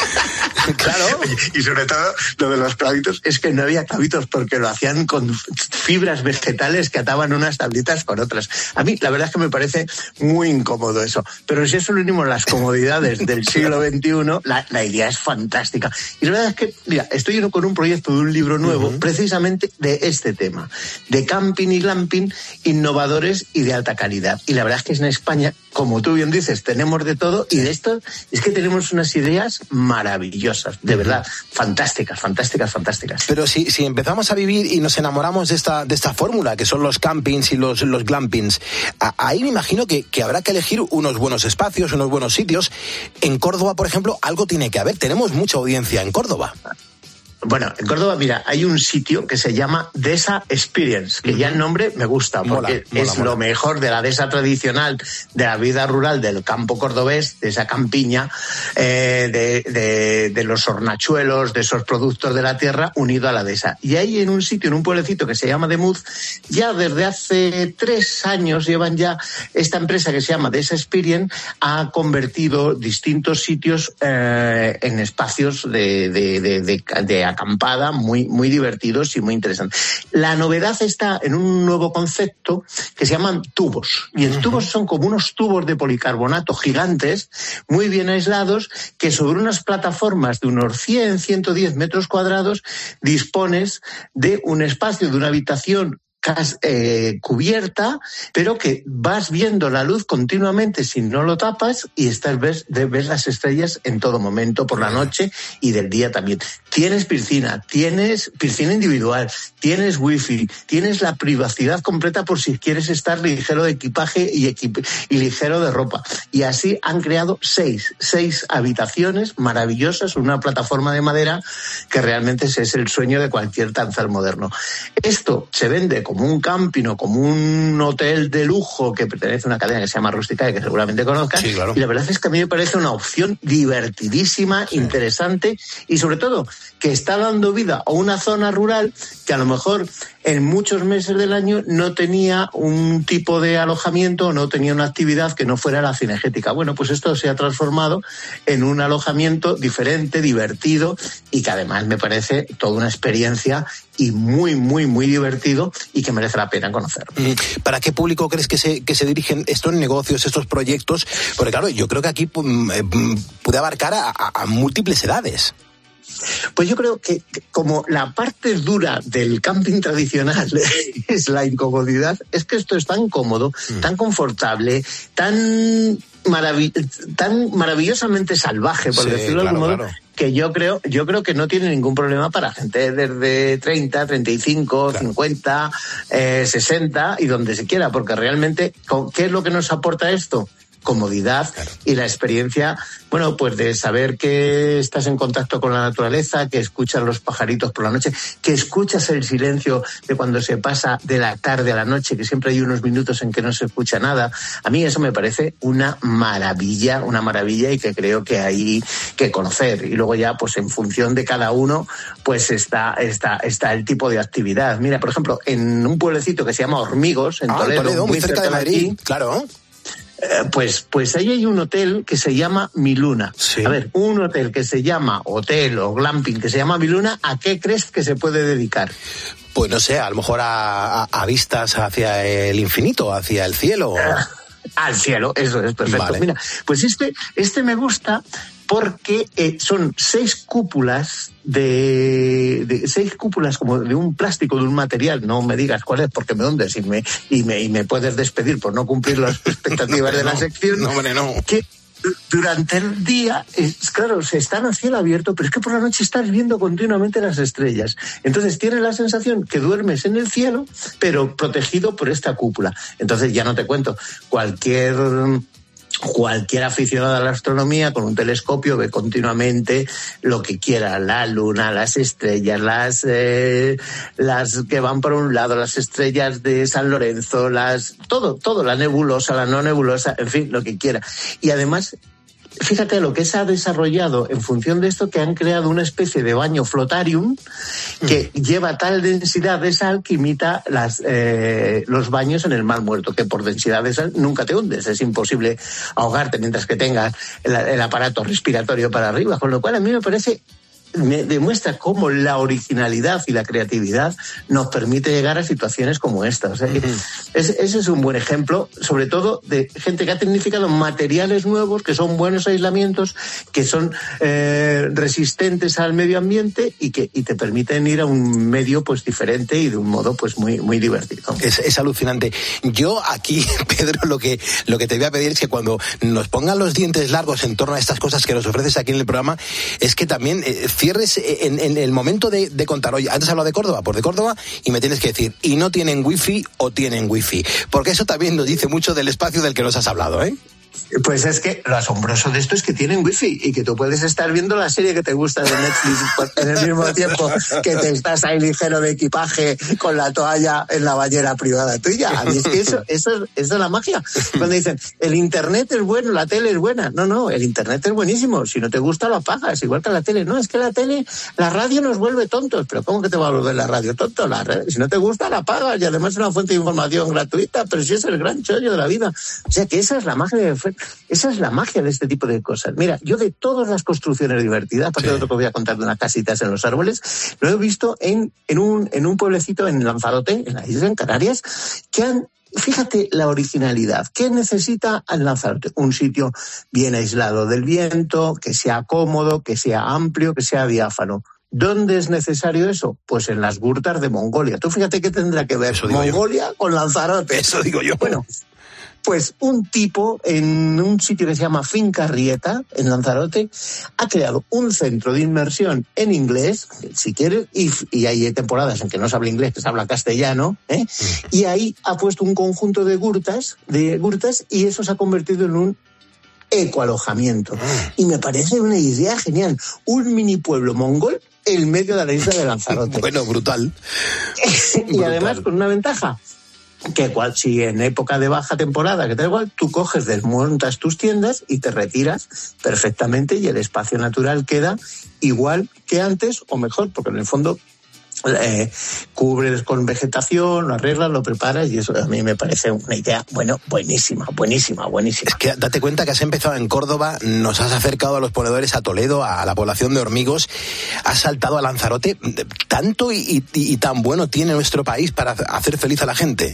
Claro. Y sobre todo, lo de los clavitos es que no había clavitos porque lo hacían con fibras vegetales que ataban unas tablitas con otras. A mí, la verdad es que me parece muy incómodo eso. Pero si eso lo unimos las comodidades del siglo veintiuno, la, la idea es fantástica. Y la verdad es que, mira, estoy con un proyecto de un libro nuevo, uh-huh. precisamente de este tema, de camping y glamping innovadores y de alta calidad. Y la verdad es que en España, como tú bien dices, tenemos de todo, y de esto es que tenemos unas ideas maravillosas, de verdad, fantásticas, fantásticas, fantásticas. Pero si, si empezamos a vivir y nos enamoramos de esta, de esta fórmula, que son los campings y los, los glampings, a, ahí me imagino que, que habrá que elegir unos buenos espacios, unos buenos sitios. En Córdoba, por ejemplo, algo tiene que haber. Tenemos mucha audiencia en Córdoba. Bueno, en Córdoba, mira, hay un sitio que se llama Dehesa Experience, que uh-huh. ya el nombre me gusta, porque mola, mola, es mola. Lo mejor de la dehesa tradicional, de la vida rural del campo cordobés, de esa campiña, eh, de, de, de los hornachuelos, de esos productos de la tierra, unido a la dehesa. Y ahí en un sitio, en un pueblecito que se llama Demuz, ya desde hace tres años llevan ya esta empresa que se llama Dehesa Experience, ha convertido distintos sitios eh, en espacios de, de, de, de, de acampada muy, muy divertidos y muy interesantes. La novedad está en un nuevo concepto que se llaman tubos. Y en tubos son como unos tubos de policarbonato gigantes, muy bien aislados, que sobre unas plataformas de unos cien, ciento diez metros cuadrados dispones de un espacio, de una habitación Eh, cubierta, pero que vas viendo la luz continuamente si no lo tapas, y estás ves, ves las estrellas en todo momento, por la noche y del día también. Tienes piscina, tienes piscina individual, tienes wifi, tienes la privacidad completa por si quieres estar ligero de equipaje y, equip- y ligero de ropa. Y así han creado seis, seis habitaciones maravillosas, una plataforma de madera que realmente ese es el sueño de cualquier danzar moderno. Esto se vende como un camping o como un hotel de lujo que pertenece a una cadena que se llama Rusticae, que seguramente conozcan. Sí, claro. Y la verdad es que a mí me parece una opción divertidísima, sí. interesante, y sobre todo que está dando vida a una zona rural que a lo mejor en muchos meses del año no tenía un tipo de alojamiento o no tenía una actividad que no fuera la cinegética. Bueno, pues esto se ha transformado en un alojamiento diferente, divertido, y que además me parece toda una experiencia y muy, muy, muy divertido, y que merece la pena conocer. ¿Para qué público crees que se, que se dirigen estos negocios, estos proyectos? Porque claro, yo creo que aquí puede abarcar a, a, a múltiples edades. Pues yo creo que, que como la parte dura del camping tradicional es la incomodidad, es que esto es tan cómodo, mm. tan confortable, tan marav- tan maravillosamente salvaje, por sí, decirlo de algún modo, claro. que yo creo, yo creo que no tiene ningún problema para gente desde treinta, treinta y cinco, claro. cincuenta, eh, sesenta y donde se quiera, porque realmente, ¿qué es lo que nos aporta esto? Comodidad, claro. y la experiencia, bueno, pues de saber que estás en contacto con la naturaleza, que escuchas los pajaritos por la noche, que escuchas el silencio de cuando se pasa de la tarde a la noche, que siempre hay unos minutos en que no se escucha nada. A mí eso me parece una maravilla, una maravilla, y que creo que hay que conocer. Y luego ya, pues en función de cada uno, pues está, está, está el tipo de actividad. Mira, por ejemplo, en un pueblecito que se llama Hormigos, en ah, Toledo, Toledo, muy cerca, cerca de Madrid, aquí, claro. Eh, pues, pues ahí hay un hotel que se llama Mi Luna. Sí. A ver, un hotel que se llama hotel o glamping que se llama Mi Luna, ¿a qué crees que se puede dedicar? Pues no sé, a lo mejor a, a, a vistas hacia el infinito, hacia el cielo. Uh, al cielo, eso es perfecto. Vale. Mira, pues este, este me gusta porque eh, son seis cúpulas de, de seis cúpulas como de un plástico, de un material, no me digas cuál es porque me hundes y me, y me, y me puedes despedir por no cumplir las expectativas de la sección. No, hombre, no. Que durante el día, es, claro, se están a cielo abierto, pero es que por la noche estás viendo continuamente las estrellas. Entonces tienes la sensación que duermes en el cielo, pero protegido por esta cúpula. Entonces ya no te cuento, cualquier... Cualquier aficionado a la astronomía con un telescopio ve continuamente lo que quiera, la luna, las estrellas, las eh, las que van por un lado, las estrellas de San Lorenzo, las todo, todo, la nebulosa, la no nebulosa, en fin, lo que quiera. Y además, fíjate lo que se ha desarrollado en función de esto, que han creado una especie de baño flotarium que mm. lleva tal densidad de sal que imita las, eh, los baños en el Mar Muerto, que por densidad de sal nunca te hundes, es imposible ahogarte mientras que tengas el, el aparato respiratorio para arriba, con lo cual a mí me parece... me demuestra cómo la originalidad y la creatividad nos permite llegar a situaciones como esta. O sea, que ese, ese es un buen ejemplo, sobre todo de gente que ha tecnificado materiales nuevos, que son buenos aislamientos, que son eh, resistentes al medio ambiente y que y te permiten ir a un medio pues diferente y de un modo pues muy muy divertido. Es, es alucinante. Yo aquí, Pedro, lo que lo que te voy a pedir es que cuando nos pongan los dientes largos en torno a estas cosas que nos ofreces aquí en el programa, es que también eh, cierres en, en el momento de, de contar, oye, antes has hablado de Córdoba, pues de Córdoba, y me tienes que decir, y no tienen wifi o tienen wifi, porque eso también nos dice mucho del espacio del que nos has hablado, ¿eh? Pues es que lo asombroso de esto es que tienen wifi y que tú puedes estar viendo la serie que te gusta de Netflix en el mismo tiempo que te estás ahí ligero de equipaje con la toalla en la bañera privada tuya. A mí es que eso, eso, eso es la magia. Cuando dicen, el internet es bueno, la tele es buena. No, no, el internet es buenísimo. Si no te gusta lo apagas, igual que la tele. No, es que la tele, la radio nos vuelve tontos. Pero ¿cómo que te va a volver la radio tonto? La radio, si no te gusta, la apagas y además es una fuente de información gratuita, pero si es el gran chollo de la vida. O sea que esa es la magia de... Esa es la magia de este tipo de cosas. Mira, yo de todas las construcciones divertidas, aparte sí. de lo que voy a contar de unas casitas en los árboles, lo he visto en, en, un, en un pueblecito en Lanzarote, en la isla, en Canarias, que han... Fíjate la originalidad. ¿Qué necesita el Lanzarote? Un sitio bien aislado del viento, que sea cómodo, que sea amplio, que sea diáfano. ¿Dónde es necesario eso? Pues en las gurtas de Mongolia. Tú fíjate qué tendrá que ver Mongolia yo. con Lanzarote. Eso digo yo. Bueno, pues un tipo en un sitio que se llama Finca Rieta, en Lanzarote, ha creado un centro de inmersión en inglés, si quieres, y, y hay temporadas en que no se habla inglés, que se habla castellano, ¿eh? Y ahí ha puesto un conjunto de gurtas, de gurtas, y eso se ha convertido en un ecoalojamiento. Y me parece una idea genial. Un mini pueblo mongol en medio de la isla de Lanzarote. Bueno, brutal. Y brutal. Además con una ventaja, que cual, si en época de baja temporada, que tal igual, tú coges, desmontas tus tiendas y te retiras perfectamente y el espacio natural queda igual que antes o mejor, porque en el fondo eh, cubres con vegetación, lo arreglas, lo preparas y eso a mí me parece una idea, bueno, buenísima, buenísima, buenísima. Es que date cuenta que has empezado en Córdoba, nos has acercado a los ponedores, a Toledo, a la población de Hormigos, has saltado a Lanzarote. ¿Tanto y, y, y tan bueno tiene nuestro país para hacer feliz a la gente?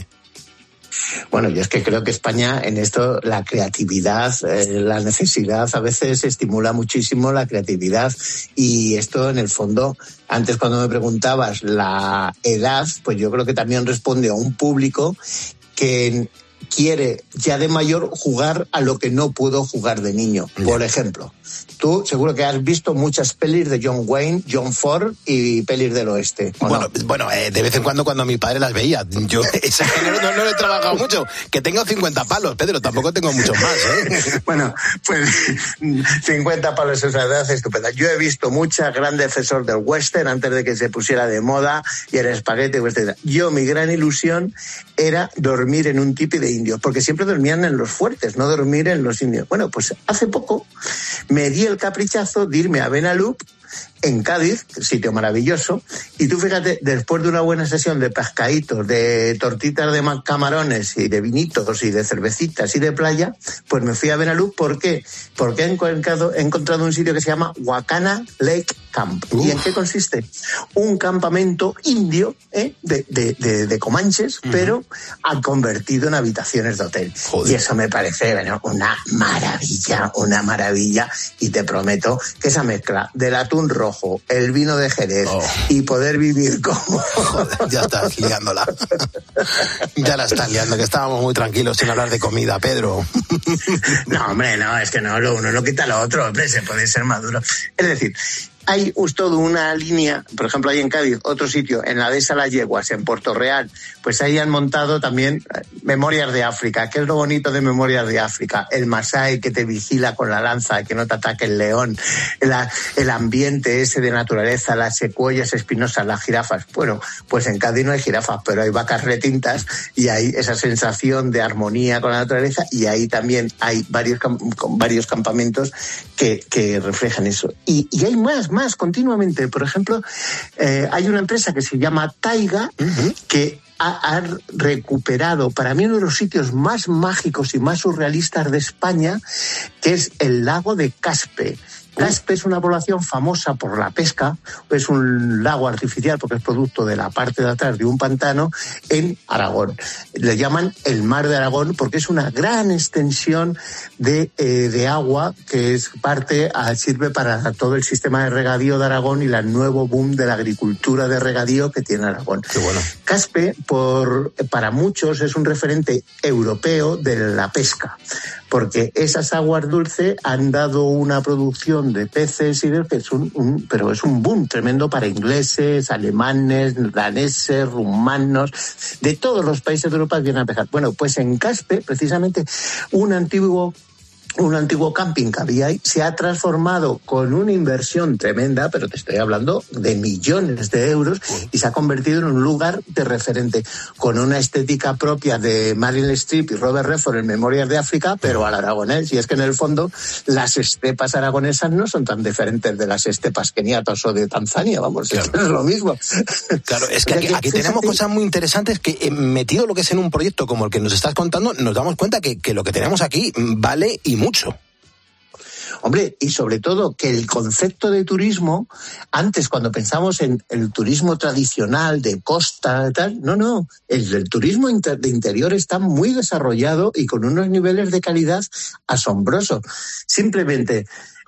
Bueno, yo es que creo que España en esto, la creatividad, eh, la necesidad, a veces estimula muchísimo la creatividad y esto en el fondo, antes cuando me preguntabas la edad, pues yo creo que también responde a un público que quiere ya de mayor jugar a lo que no pudo jugar de niño. Por ejemplo, tú seguro que has visto muchas pelis de John Wayne, John Ford y pelis del oeste. Bueno, no? bueno eh, de vez en cuando cuando mi padre las veía. Yo esa género no, no lo he trabajado mucho. Que tengo cincuenta palos, Pedro, tampoco tengo muchos más, ¿eh? Bueno, pues cincuenta palos es una edad estupenda. Yo he visto mucha gran defensor del western antes de que se pusiera de moda y el espagueti western. Yo, mi gran ilusión era dormir en un tipi de indios, porque siempre dormían en los fuertes, no dormir en los indios. Bueno, pues hace poco me di el caprichazo de irme a Benalup, en Cádiz, sitio maravilloso, y tú fíjate, después de una buena sesión de pescaditos, de tortitas de camarones y de vinitos y de cervecitas y de playa, pues me fui a Benalup. ¿Por qué? Porque he encontrado, he encontrado un sitio que se llama Wakana Lake Camp. Uf. ¿Y en qué consiste? Un campamento indio ¿eh? de, de, de, de comanches, uh-huh. pero ha convertido en habitaciones de hotel. Joder. Y eso me parece bueno, una maravilla, una maravilla. Y te prometo que esa mezcla del atún rojo, el vino de Jerez oh. y poder vivir como... Joder, ya estás liándola. Ya la estás liando, que estábamos muy tranquilos sin hablar de comida, Pedro. No, hombre, no, es que no, lo uno no quita lo otro, hombre, se puede ser maduro. Es decir, hay toda una línea, por ejemplo, hay en Cádiz, otro sitio, en la dehesa Las Yeguas, en Puerto Real, pues ahí han montado también Memorias de África. ¿Qué es lo bonito de Memorias de África? El masái que te vigila con la lanza, que no te ataque el león, la, el ambiente ese de naturaleza, las secuoyas espinosas, las jirafas. Bueno, pues en Cádiz no hay jirafas, pero hay vacas retintas y hay esa sensación de armonía con la naturaleza, y ahí también hay varios, varios campamentos que, que reflejan eso. Y, y hay más, más continuamente. Por ejemplo, eh, hay una empresa que se llama Taiga, uh-huh. que ha, ha recuperado para mí uno de los sitios más mágicos y más surrealistas de España, que es el lago de Caspe. Caspe es una población famosa por la pesca, es un lago artificial porque es producto de la parte de atrás de un pantano en Aragón. Le llaman el Mar de Aragón porque es una gran extensión de, eh, de agua que es parte, sirve para todo el sistema de regadío de Aragón y el nuevo boom de la agricultura de regadío que tiene Aragón. Qué bueno. Caspe, por, para muchos, es un referente europeo de la pesca, porque esas aguas dulces han dado una producción de peces y de que es un, un pero es un boom tremendo para ingleses, alemanes, daneses, rumanos, de todos los países de Europa vienen a pescar. Bueno, pues en Caspe, precisamente, un antiguo un antiguo camping que había ahí se ha transformado con una inversión tremenda, pero te estoy hablando de millones de euros, y se ha convertido en un lugar de referente, con una estética propia de Meryl Streep y Robert Redford en Memorias de África, pero al aragonés. Y es que en el fondo las estepas aragonesas no son tan diferentes de las estepas keniatas o de Tanzania, vamos, claro. Es lo mismo. Claro, es que aquí, aquí tenemos cosas muy interesantes que, eh, metido lo que es en un proyecto como el que nos estás contando, nos damos cuenta que, que lo que tenemos aquí vale y mucho. Mucho. Hombre, y sobre todo que el concepto de turismo, antes cuando pensamos en el turismo tradicional de costa, tal, no, no, el, el turismo inter, de interior está muy desarrollado y con unos niveles de calidad asombrosos. Simplemente...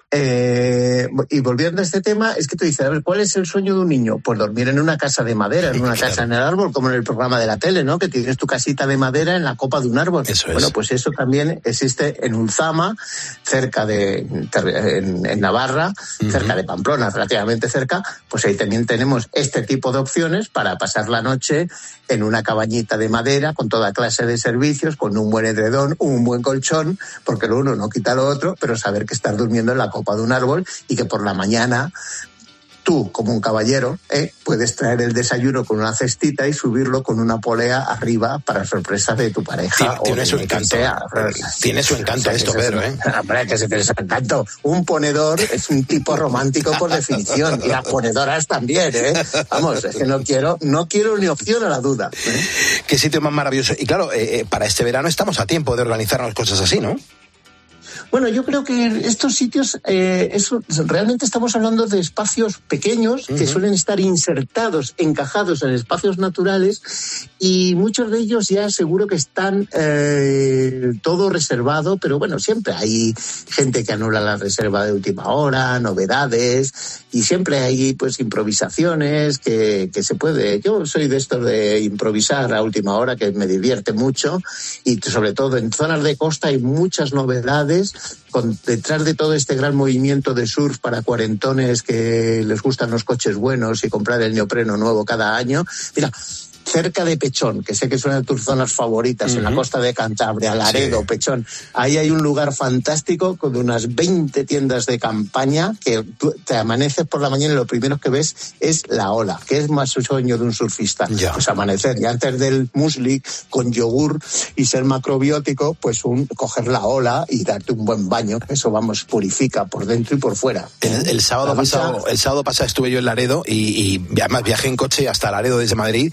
Eh, y volviendo a este tema, es que tú dices, a ver, ¿cuál es el sueño de un niño? Pues dormir en una casa de madera, en una claro. casa en el árbol, como en el programa de la tele, ¿no? Que tienes tu casita de madera en la copa de un árbol. Eso bueno, es. Pues eso también existe en Ulzama, cerca de, en, en Navarra, uh-huh. cerca de Pamplona, relativamente cerca, pues ahí también tenemos este tipo de opciones para pasar la noche en una cabañita de madera, con toda clase de servicios, con un buen edredón, un buen colchón, porque lo uno no quita lo otro, pero saber que estás durmiendo en la copa de un árbol y que por la mañana tú, como un caballero, ¿eh? puedes traer el desayuno con una cestita y subirlo con una polea arriba para sorpresa de tu pareja. Tiene, o tiene de su encanto. Sea. Tiene su encanto, o sea, esto, Pedro, ¿eh? Hombre, que se tiene su encanto. Un ponedor es un tipo romántico por definición, y las ponedoras también, ¿eh? Vamos, es que no quiero, no quiero ni opción a la duda. ¿eh? Qué sitio más maravilloso. Y claro, eh, para este verano estamos a tiempo de organizarnos cosas así, ¿no? Bueno, yo creo que estos sitios, eh, eso, realmente estamos hablando de espacios pequeños uh-huh. que suelen estar insertados, encajados en espacios naturales, y muchos de ellos ya seguro que están eh, todo reservado, pero bueno, siempre hay gente que anula la reserva de última hora, novedades, y siempre hay pues improvisaciones que, que se puede. Yo soy de estos de improvisar a última hora, que me divierte mucho, y sobre todo en zonas de costa hay muchas novedades. Con, detrás de todo este gran movimiento de surf para cuarentones que les gustan los coches buenos y comprar el neopreno nuevo cada año, mira, cerca de Pechón, que sé que es una de tus zonas favoritas, uh-huh. en la costa de Cantabria, Laredo, sí. Pechón, ahí hay un lugar fantástico con unas veinte tiendas de campaña que tú te amaneces por la mañana y lo primero que ves es la ola, que es más un sueño de un surfista. Ya. Pues amanecer y antes del musli con yogur y ser macrobiótico, pues un coger la ola y darte un buen baño, eso vamos, purifica por dentro y por fuera. El, el sábado pasado, el sábado pasado estuve yo en Laredo y, y además viajé en coche hasta Laredo desde Madrid.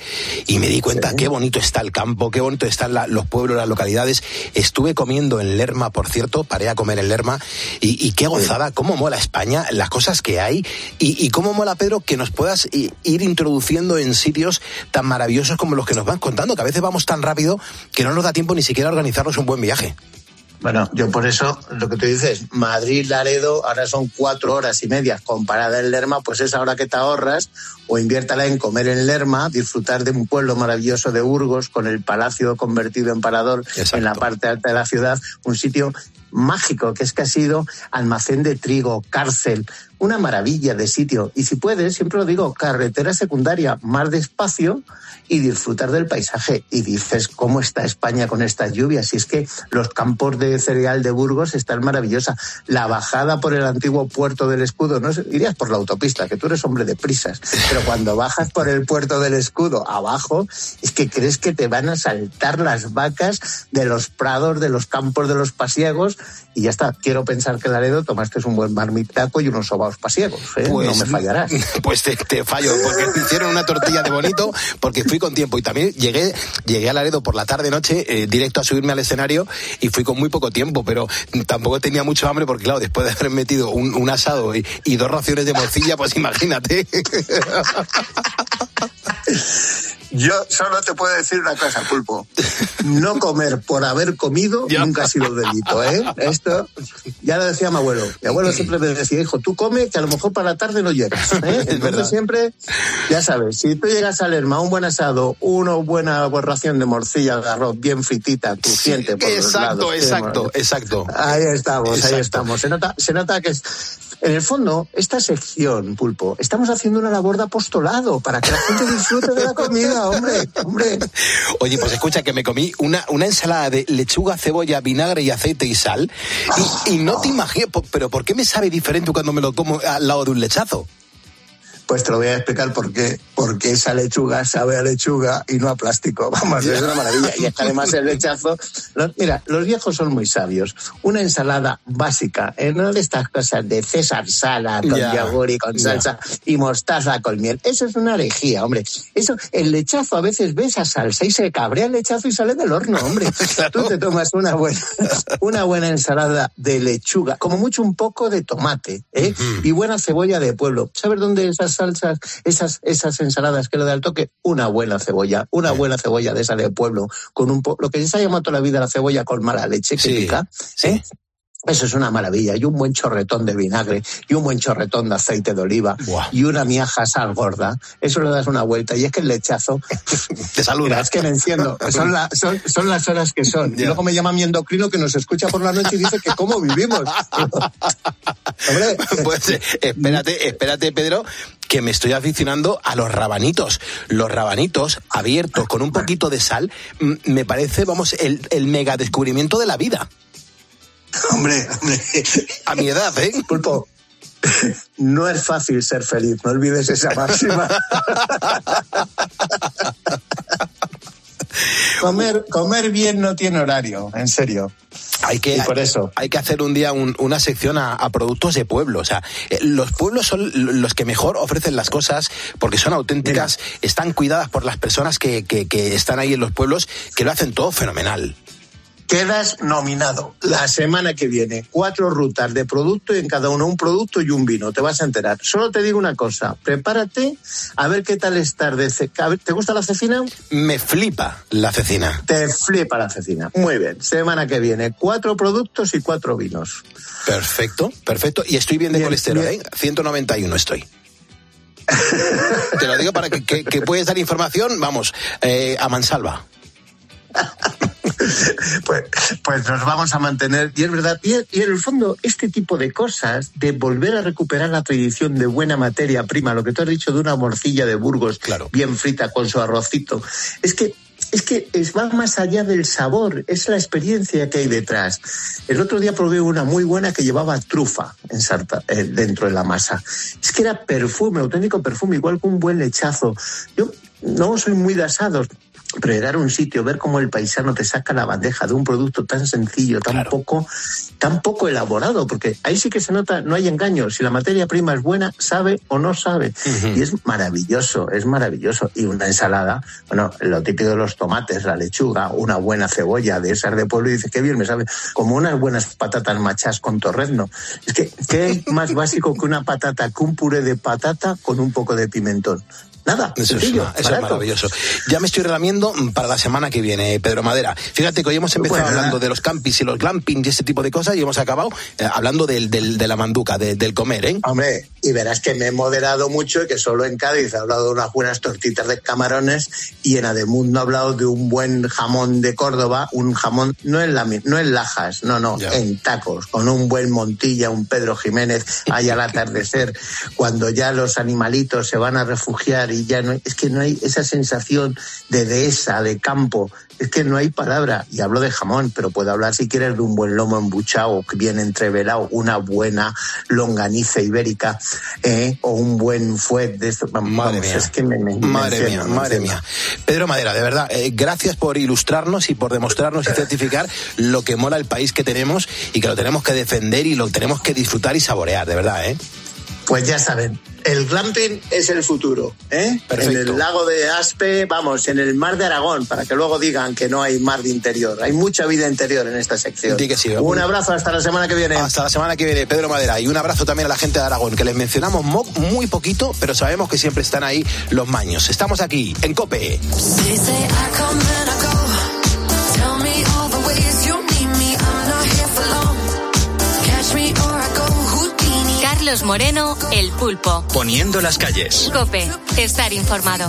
y me di cuenta sí. qué bonito está el campo, qué bonito están la, los pueblos, las localidades. Estuve comiendo en Lerma, por cierto, paré a comer en Lerma, y, y qué gozada, cómo mola España, las cosas que hay, y, y cómo mola, Pedro, que nos puedas ir introduciendo en sitios tan maravillosos como los que nos van contando, que a veces vamos tan rápido que no nos da tiempo ni siquiera a organizarnos un buen viaje. Bueno, yo por eso, lo que tú dices, Madrid-Laredo, ahora son cuatro horas y media, comparada en Lerma, pues esa hora que te ahorras, o inviértala en comer en Lerma, disfrutar de un pueblo maravilloso de Burgos, con el palacio convertido en parador. Exacto. En la parte alta de la ciudad, un sitio mágico, que es que ha sido almacén de trigo, cárcel, una maravilla de sitio. Y si puedes, siempre lo digo, carretera secundaria, más despacio, y disfrutar del paisaje. Y dices, ¿cómo está España con estas lluvias? Y es que los campos de cereal de Burgos están maravillosas. La bajada por el antiguo puerto del Escudo, no irías por la autopista, que tú eres hombre de prisas, pero cuando bajas por el puerto del Escudo abajo, es que crees que te van a saltar las vacas de los prados, de los campos de los pasiegos, y ya está. Quiero pensar que Laredo tomaste un buen marmitaco y unos sobaos pasiegos, ¿eh? Pues, no me fallarás. Pues te, te fallo, porque te hicieron una tortilla de bonito, porque fui con tiempo, y también llegué llegué a Laredo por la tarde-noche, eh, directo a subirme al escenario, y fui con muy poco tiempo, pero tampoco tenía mucho hambre, porque claro, después de haber metido un, un asado y, y dos raciones de morcilla, pues imagínate. Yo solo te puedo decir una cosa, Pulpo. No comer por haber comido ya. Nunca ha sido delito, ¿eh? Esto ya lo decía mi abuelo. Mi abuelo siempre me decía, hijo, tú come, que a lo mejor para la tarde no llegas, ¿eh? Entonces siempre, ya sabes, si tú llegas a Lerma, un buen asado, una buena ración de morcilla de arroz bien fritita, crujiente sí, por los exacto, lados. Exacto, exacto. Ahí estamos, exacto. ahí estamos. Se nota, se nota que es... En el fondo, esta sección, Pulpo, estamos haciendo una labor de apostolado para que la gente disfrute de la comida, hombre, hombre. Oye, pues escucha, que me comí una, una ensalada de lechuga, cebolla, vinagre y aceite y sal, y, y no te imaginas, pero ¿por qué me sabe diferente cuando me lo como al lado de un lechazo? Pues te lo voy a explicar por qué. Porque esa lechuga sabe a lechuga y no a plástico. Vamos, es una maravilla. Y es que además el lechazo... Los, mira, los viejos son muy sabios. Una ensalada básica, ¿eh? No de estas cosas de César sala con yeah. yogur y con salsa yeah. y mostaza con miel. Eso es una herejía, hombre. Eso, el lechazo a veces ves a salsa y se cabrea el lechazo y sale del horno, hombre. Claro. Tú te tomas una buena, una buena ensalada de lechuga, como mucho un poco de tomate, ¿eh? Uh-huh. Y buena cebolla de pueblo. ¿Sabes dónde esas salsas, esas, esas ensaladas que le da el toque? Una buena cebolla, una buena cebolla de esa de pueblo, con un po- lo que se ha llamado toda la vida la cebolla con mala leche, que sí, pica, sí. ¿eh? Eso es una maravilla. Y un buen chorretón de vinagre, y un buen chorretón de aceite de oliva, Buah. y una miaja sal gorda. Eso le das una vuelta. Y es que el lechazo... Te saluda. Mira, es que me enciendo. Son, la, son, son las horas que son. Yeah. Y luego me llama mi endocrino, que nos escucha por la noche y dice que cómo vivimos. Hombre. Pues espérate, espérate, Pedro, que me estoy aficionando a los rabanitos. Los rabanitos abiertos con un poquito de sal, me parece, vamos, el, el mega descubrimiento de la vida. Hombre, hombre. A mi edad, ¿eh? Pulpo, no es fácil ser feliz, no olvides esa máxima. comer, comer bien no tiene horario, en serio. Hay que, por eso. hay, hay que hacer un día un, una sección a, a productos de pueblo. O sea, eh, los pueblos son los que mejor ofrecen las cosas porque son auténticas, Mira. están cuidadas por las personas que, que, que están ahí en los pueblos, que lo hacen todo fenomenal. Quedas nominado la semana que viene. Cuatro rutas de producto y en cada uno un producto y un vino. Te vas a enterar. Solo te digo una cosa. Prepárate a ver qué tal estar de ce... ¿Te gusta la cecina? Me flipa la cecina. Te flipa la cecina. Muy bien. Semana que viene. Cuatro productos y cuatro vinos. Perfecto, perfecto. Y estoy bien de bien, colesterol, bien. ¿eh? ciento noventa y uno estoy. Te lo digo para que, que, que puedes dar información, vamos, eh, a mansalva. Pues, pues nos vamos a mantener, y es verdad, y, y en el fondo este tipo de cosas, de volver a recuperar la tradición de buena materia prima, lo que tú has dicho de una morcilla de Burgos, claro, bien frita con su arrocito, es que es que es, va más allá del sabor, es la experiencia que hay detrás. El otro día probé una muy buena que llevaba trufa ensarta, eh, dentro de la masa. Es que era perfume, auténtico perfume, igual que un buen lechazo. Yo no soy muy de asados, pero llegar a un sitio, ver cómo el paisano te saca la bandeja de un producto tan sencillo, tan claro. poco, tan poco elaborado, porque ahí sí que se nota, no hay engaño, si la materia prima es buena, sabe o no sabe, uh-huh. y es maravilloso, es maravilloso, y una ensalada, bueno, lo típico de los tomates, la lechuga, una buena cebolla de esas de pueblo, y dice, qué bien me sabe, como unas buenas patatas machadas con torrezno, es que, ¿qué hay más básico que una patata, que un puré de patata con un poco de pimentón? Nada, eso, sencillo, es, una, eso es maravilloso. Ya me estoy relamiendo para la semana que viene, Pedro Madera. Fíjate que hoy hemos empezado bueno, hablando de los campings y los glampings y ese tipo de cosas y hemos acabado eh, hablando del, del, de la manduca, de, del comer, ¿eh? Hombre, y verás que me he moderado mucho y que solo en Cádiz he hablado de unas buenas tortitas de camarones y en Ademundo he hablado de un buen jamón de Córdoba, un jamón, no en, la, no en lajas, no, no, ya. en tacos, con un buen Montilla, un Pedro Jiménez, ahí al atardecer, cuando ya los animalitos se van a refugiar y ya no hay, es que no hay esa sensación de dehesa, de campo, es que no hay palabra, y hablo de jamón, pero puedo hablar si quieres de un buen lomo embuchado, bien entrevelado, una buena longaniza ibérica, eh, o un buen fuet de esto, vamos, madre mía, es que me, me, madre me mía, me madre mía. Pedro Madera, de verdad, eh, gracias por ilustrarnos y por demostrarnos y certificar lo que mola el país que tenemos y que lo tenemos que defender y lo tenemos que disfrutar y saborear, de verdad, ¿eh? Pues ya saben, el glamping es el futuro, ¿eh? Perfecto. En el lago de Aspe, vamos, en el mar de Aragón, para que luego digan que no hay mar de interior. Hay mucha vida interior en esta sección. Sí que sí, un abrazo, hasta la semana que viene. Hasta la semana que viene, Pedro Madera. Y un abrazo también a la gente de Aragón, que les mencionamos muy poquito, pero sabemos que siempre están ahí los maños. Estamos aquí, en COPE. Carlos Moreno, El Pulpo. Poniendo las calles. COPE, estar informado.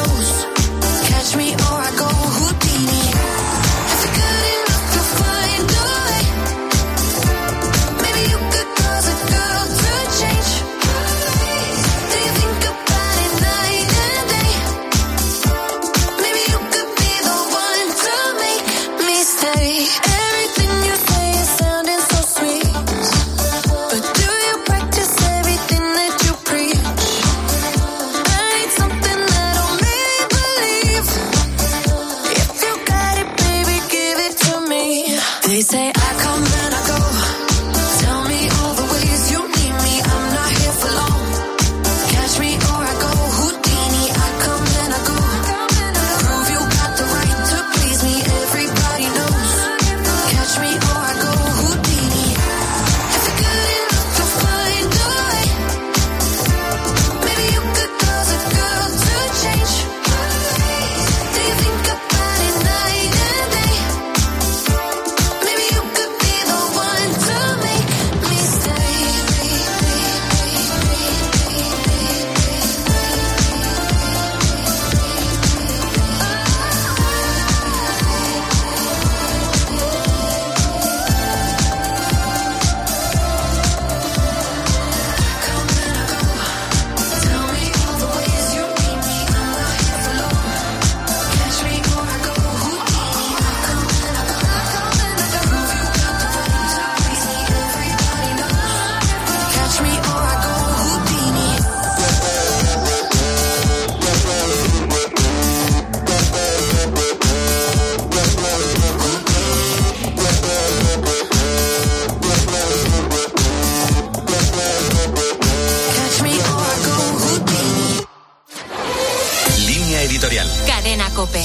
Cadena COPE.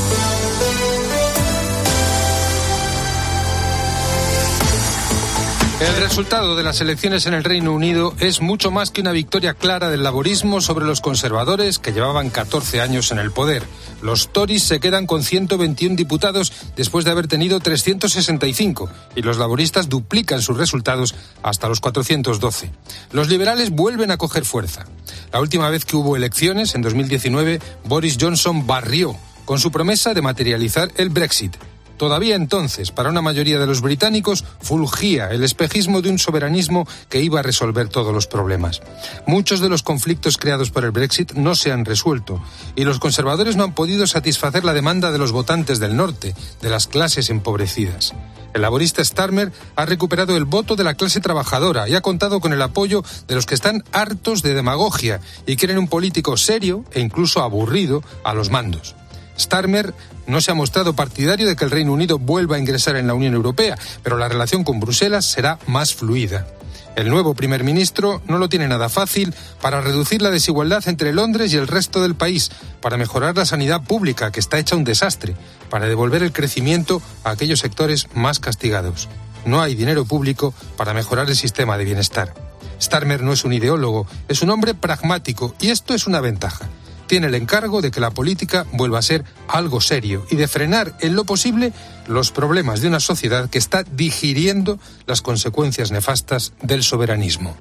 El resultado de las elecciones en el Reino Unido es mucho más que una victoria clara del laborismo sobre los conservadores que llevaban catorce años en el poder. Los Tories se quedan con ciento veintiuno diputados después de haber tenido trescientos sesenta y cinco y los laboristas duplican sus resultados hasta los cuatrocientos doce. Los liberales vuelven a coger fuerza. La última vez que hubo elecciones, en dos mil diecinueve, Boris Johnson barrió con su promesa de materializar el Brexit. Todavía entonces, para una mayoría de los británicos, fulgía el espejismo de un soberanismo que iba a resolver todos los problemas. Muchos de los conflictos creados por el Brexit no se han resuelto y los conservadores no han podido satisfacer la demanda de los votantes del norte, de las clases empobrecidas. El laborista Starmer ha recuperado el voto de la clase trabajadora y ha contado con el apoyo de los que están hartos de demagogia y quieren un político serio e incluso aburrido a los mandos. Starmer no se ha mostrado partidario de que el Reino Unido vuelva a ingresar en la Unión Europea, pero la relación con Bruselas será más fluida. El nuevo primer ministro no lo tiene nada fácil para reducir la desigualdad entre Londres y el resto del país, para mejorar la sanidad pública, que está hecha un desastre, para devolver el crecimiento a aquellos sectores más castigados. No hay dinero público para mejorar el sistema de bienestar. Starmer no es un ideólogo, es un hombre pragmático, y esto es una ventaja. Tiene el encargo de que la política vuelva a ser algo serio y de frenar en lo posible los problemas de una sociedad que está digiriendo las consecuencias nefastas del soberanismo.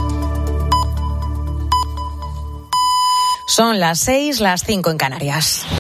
Son las seis, las cinco en Canarias.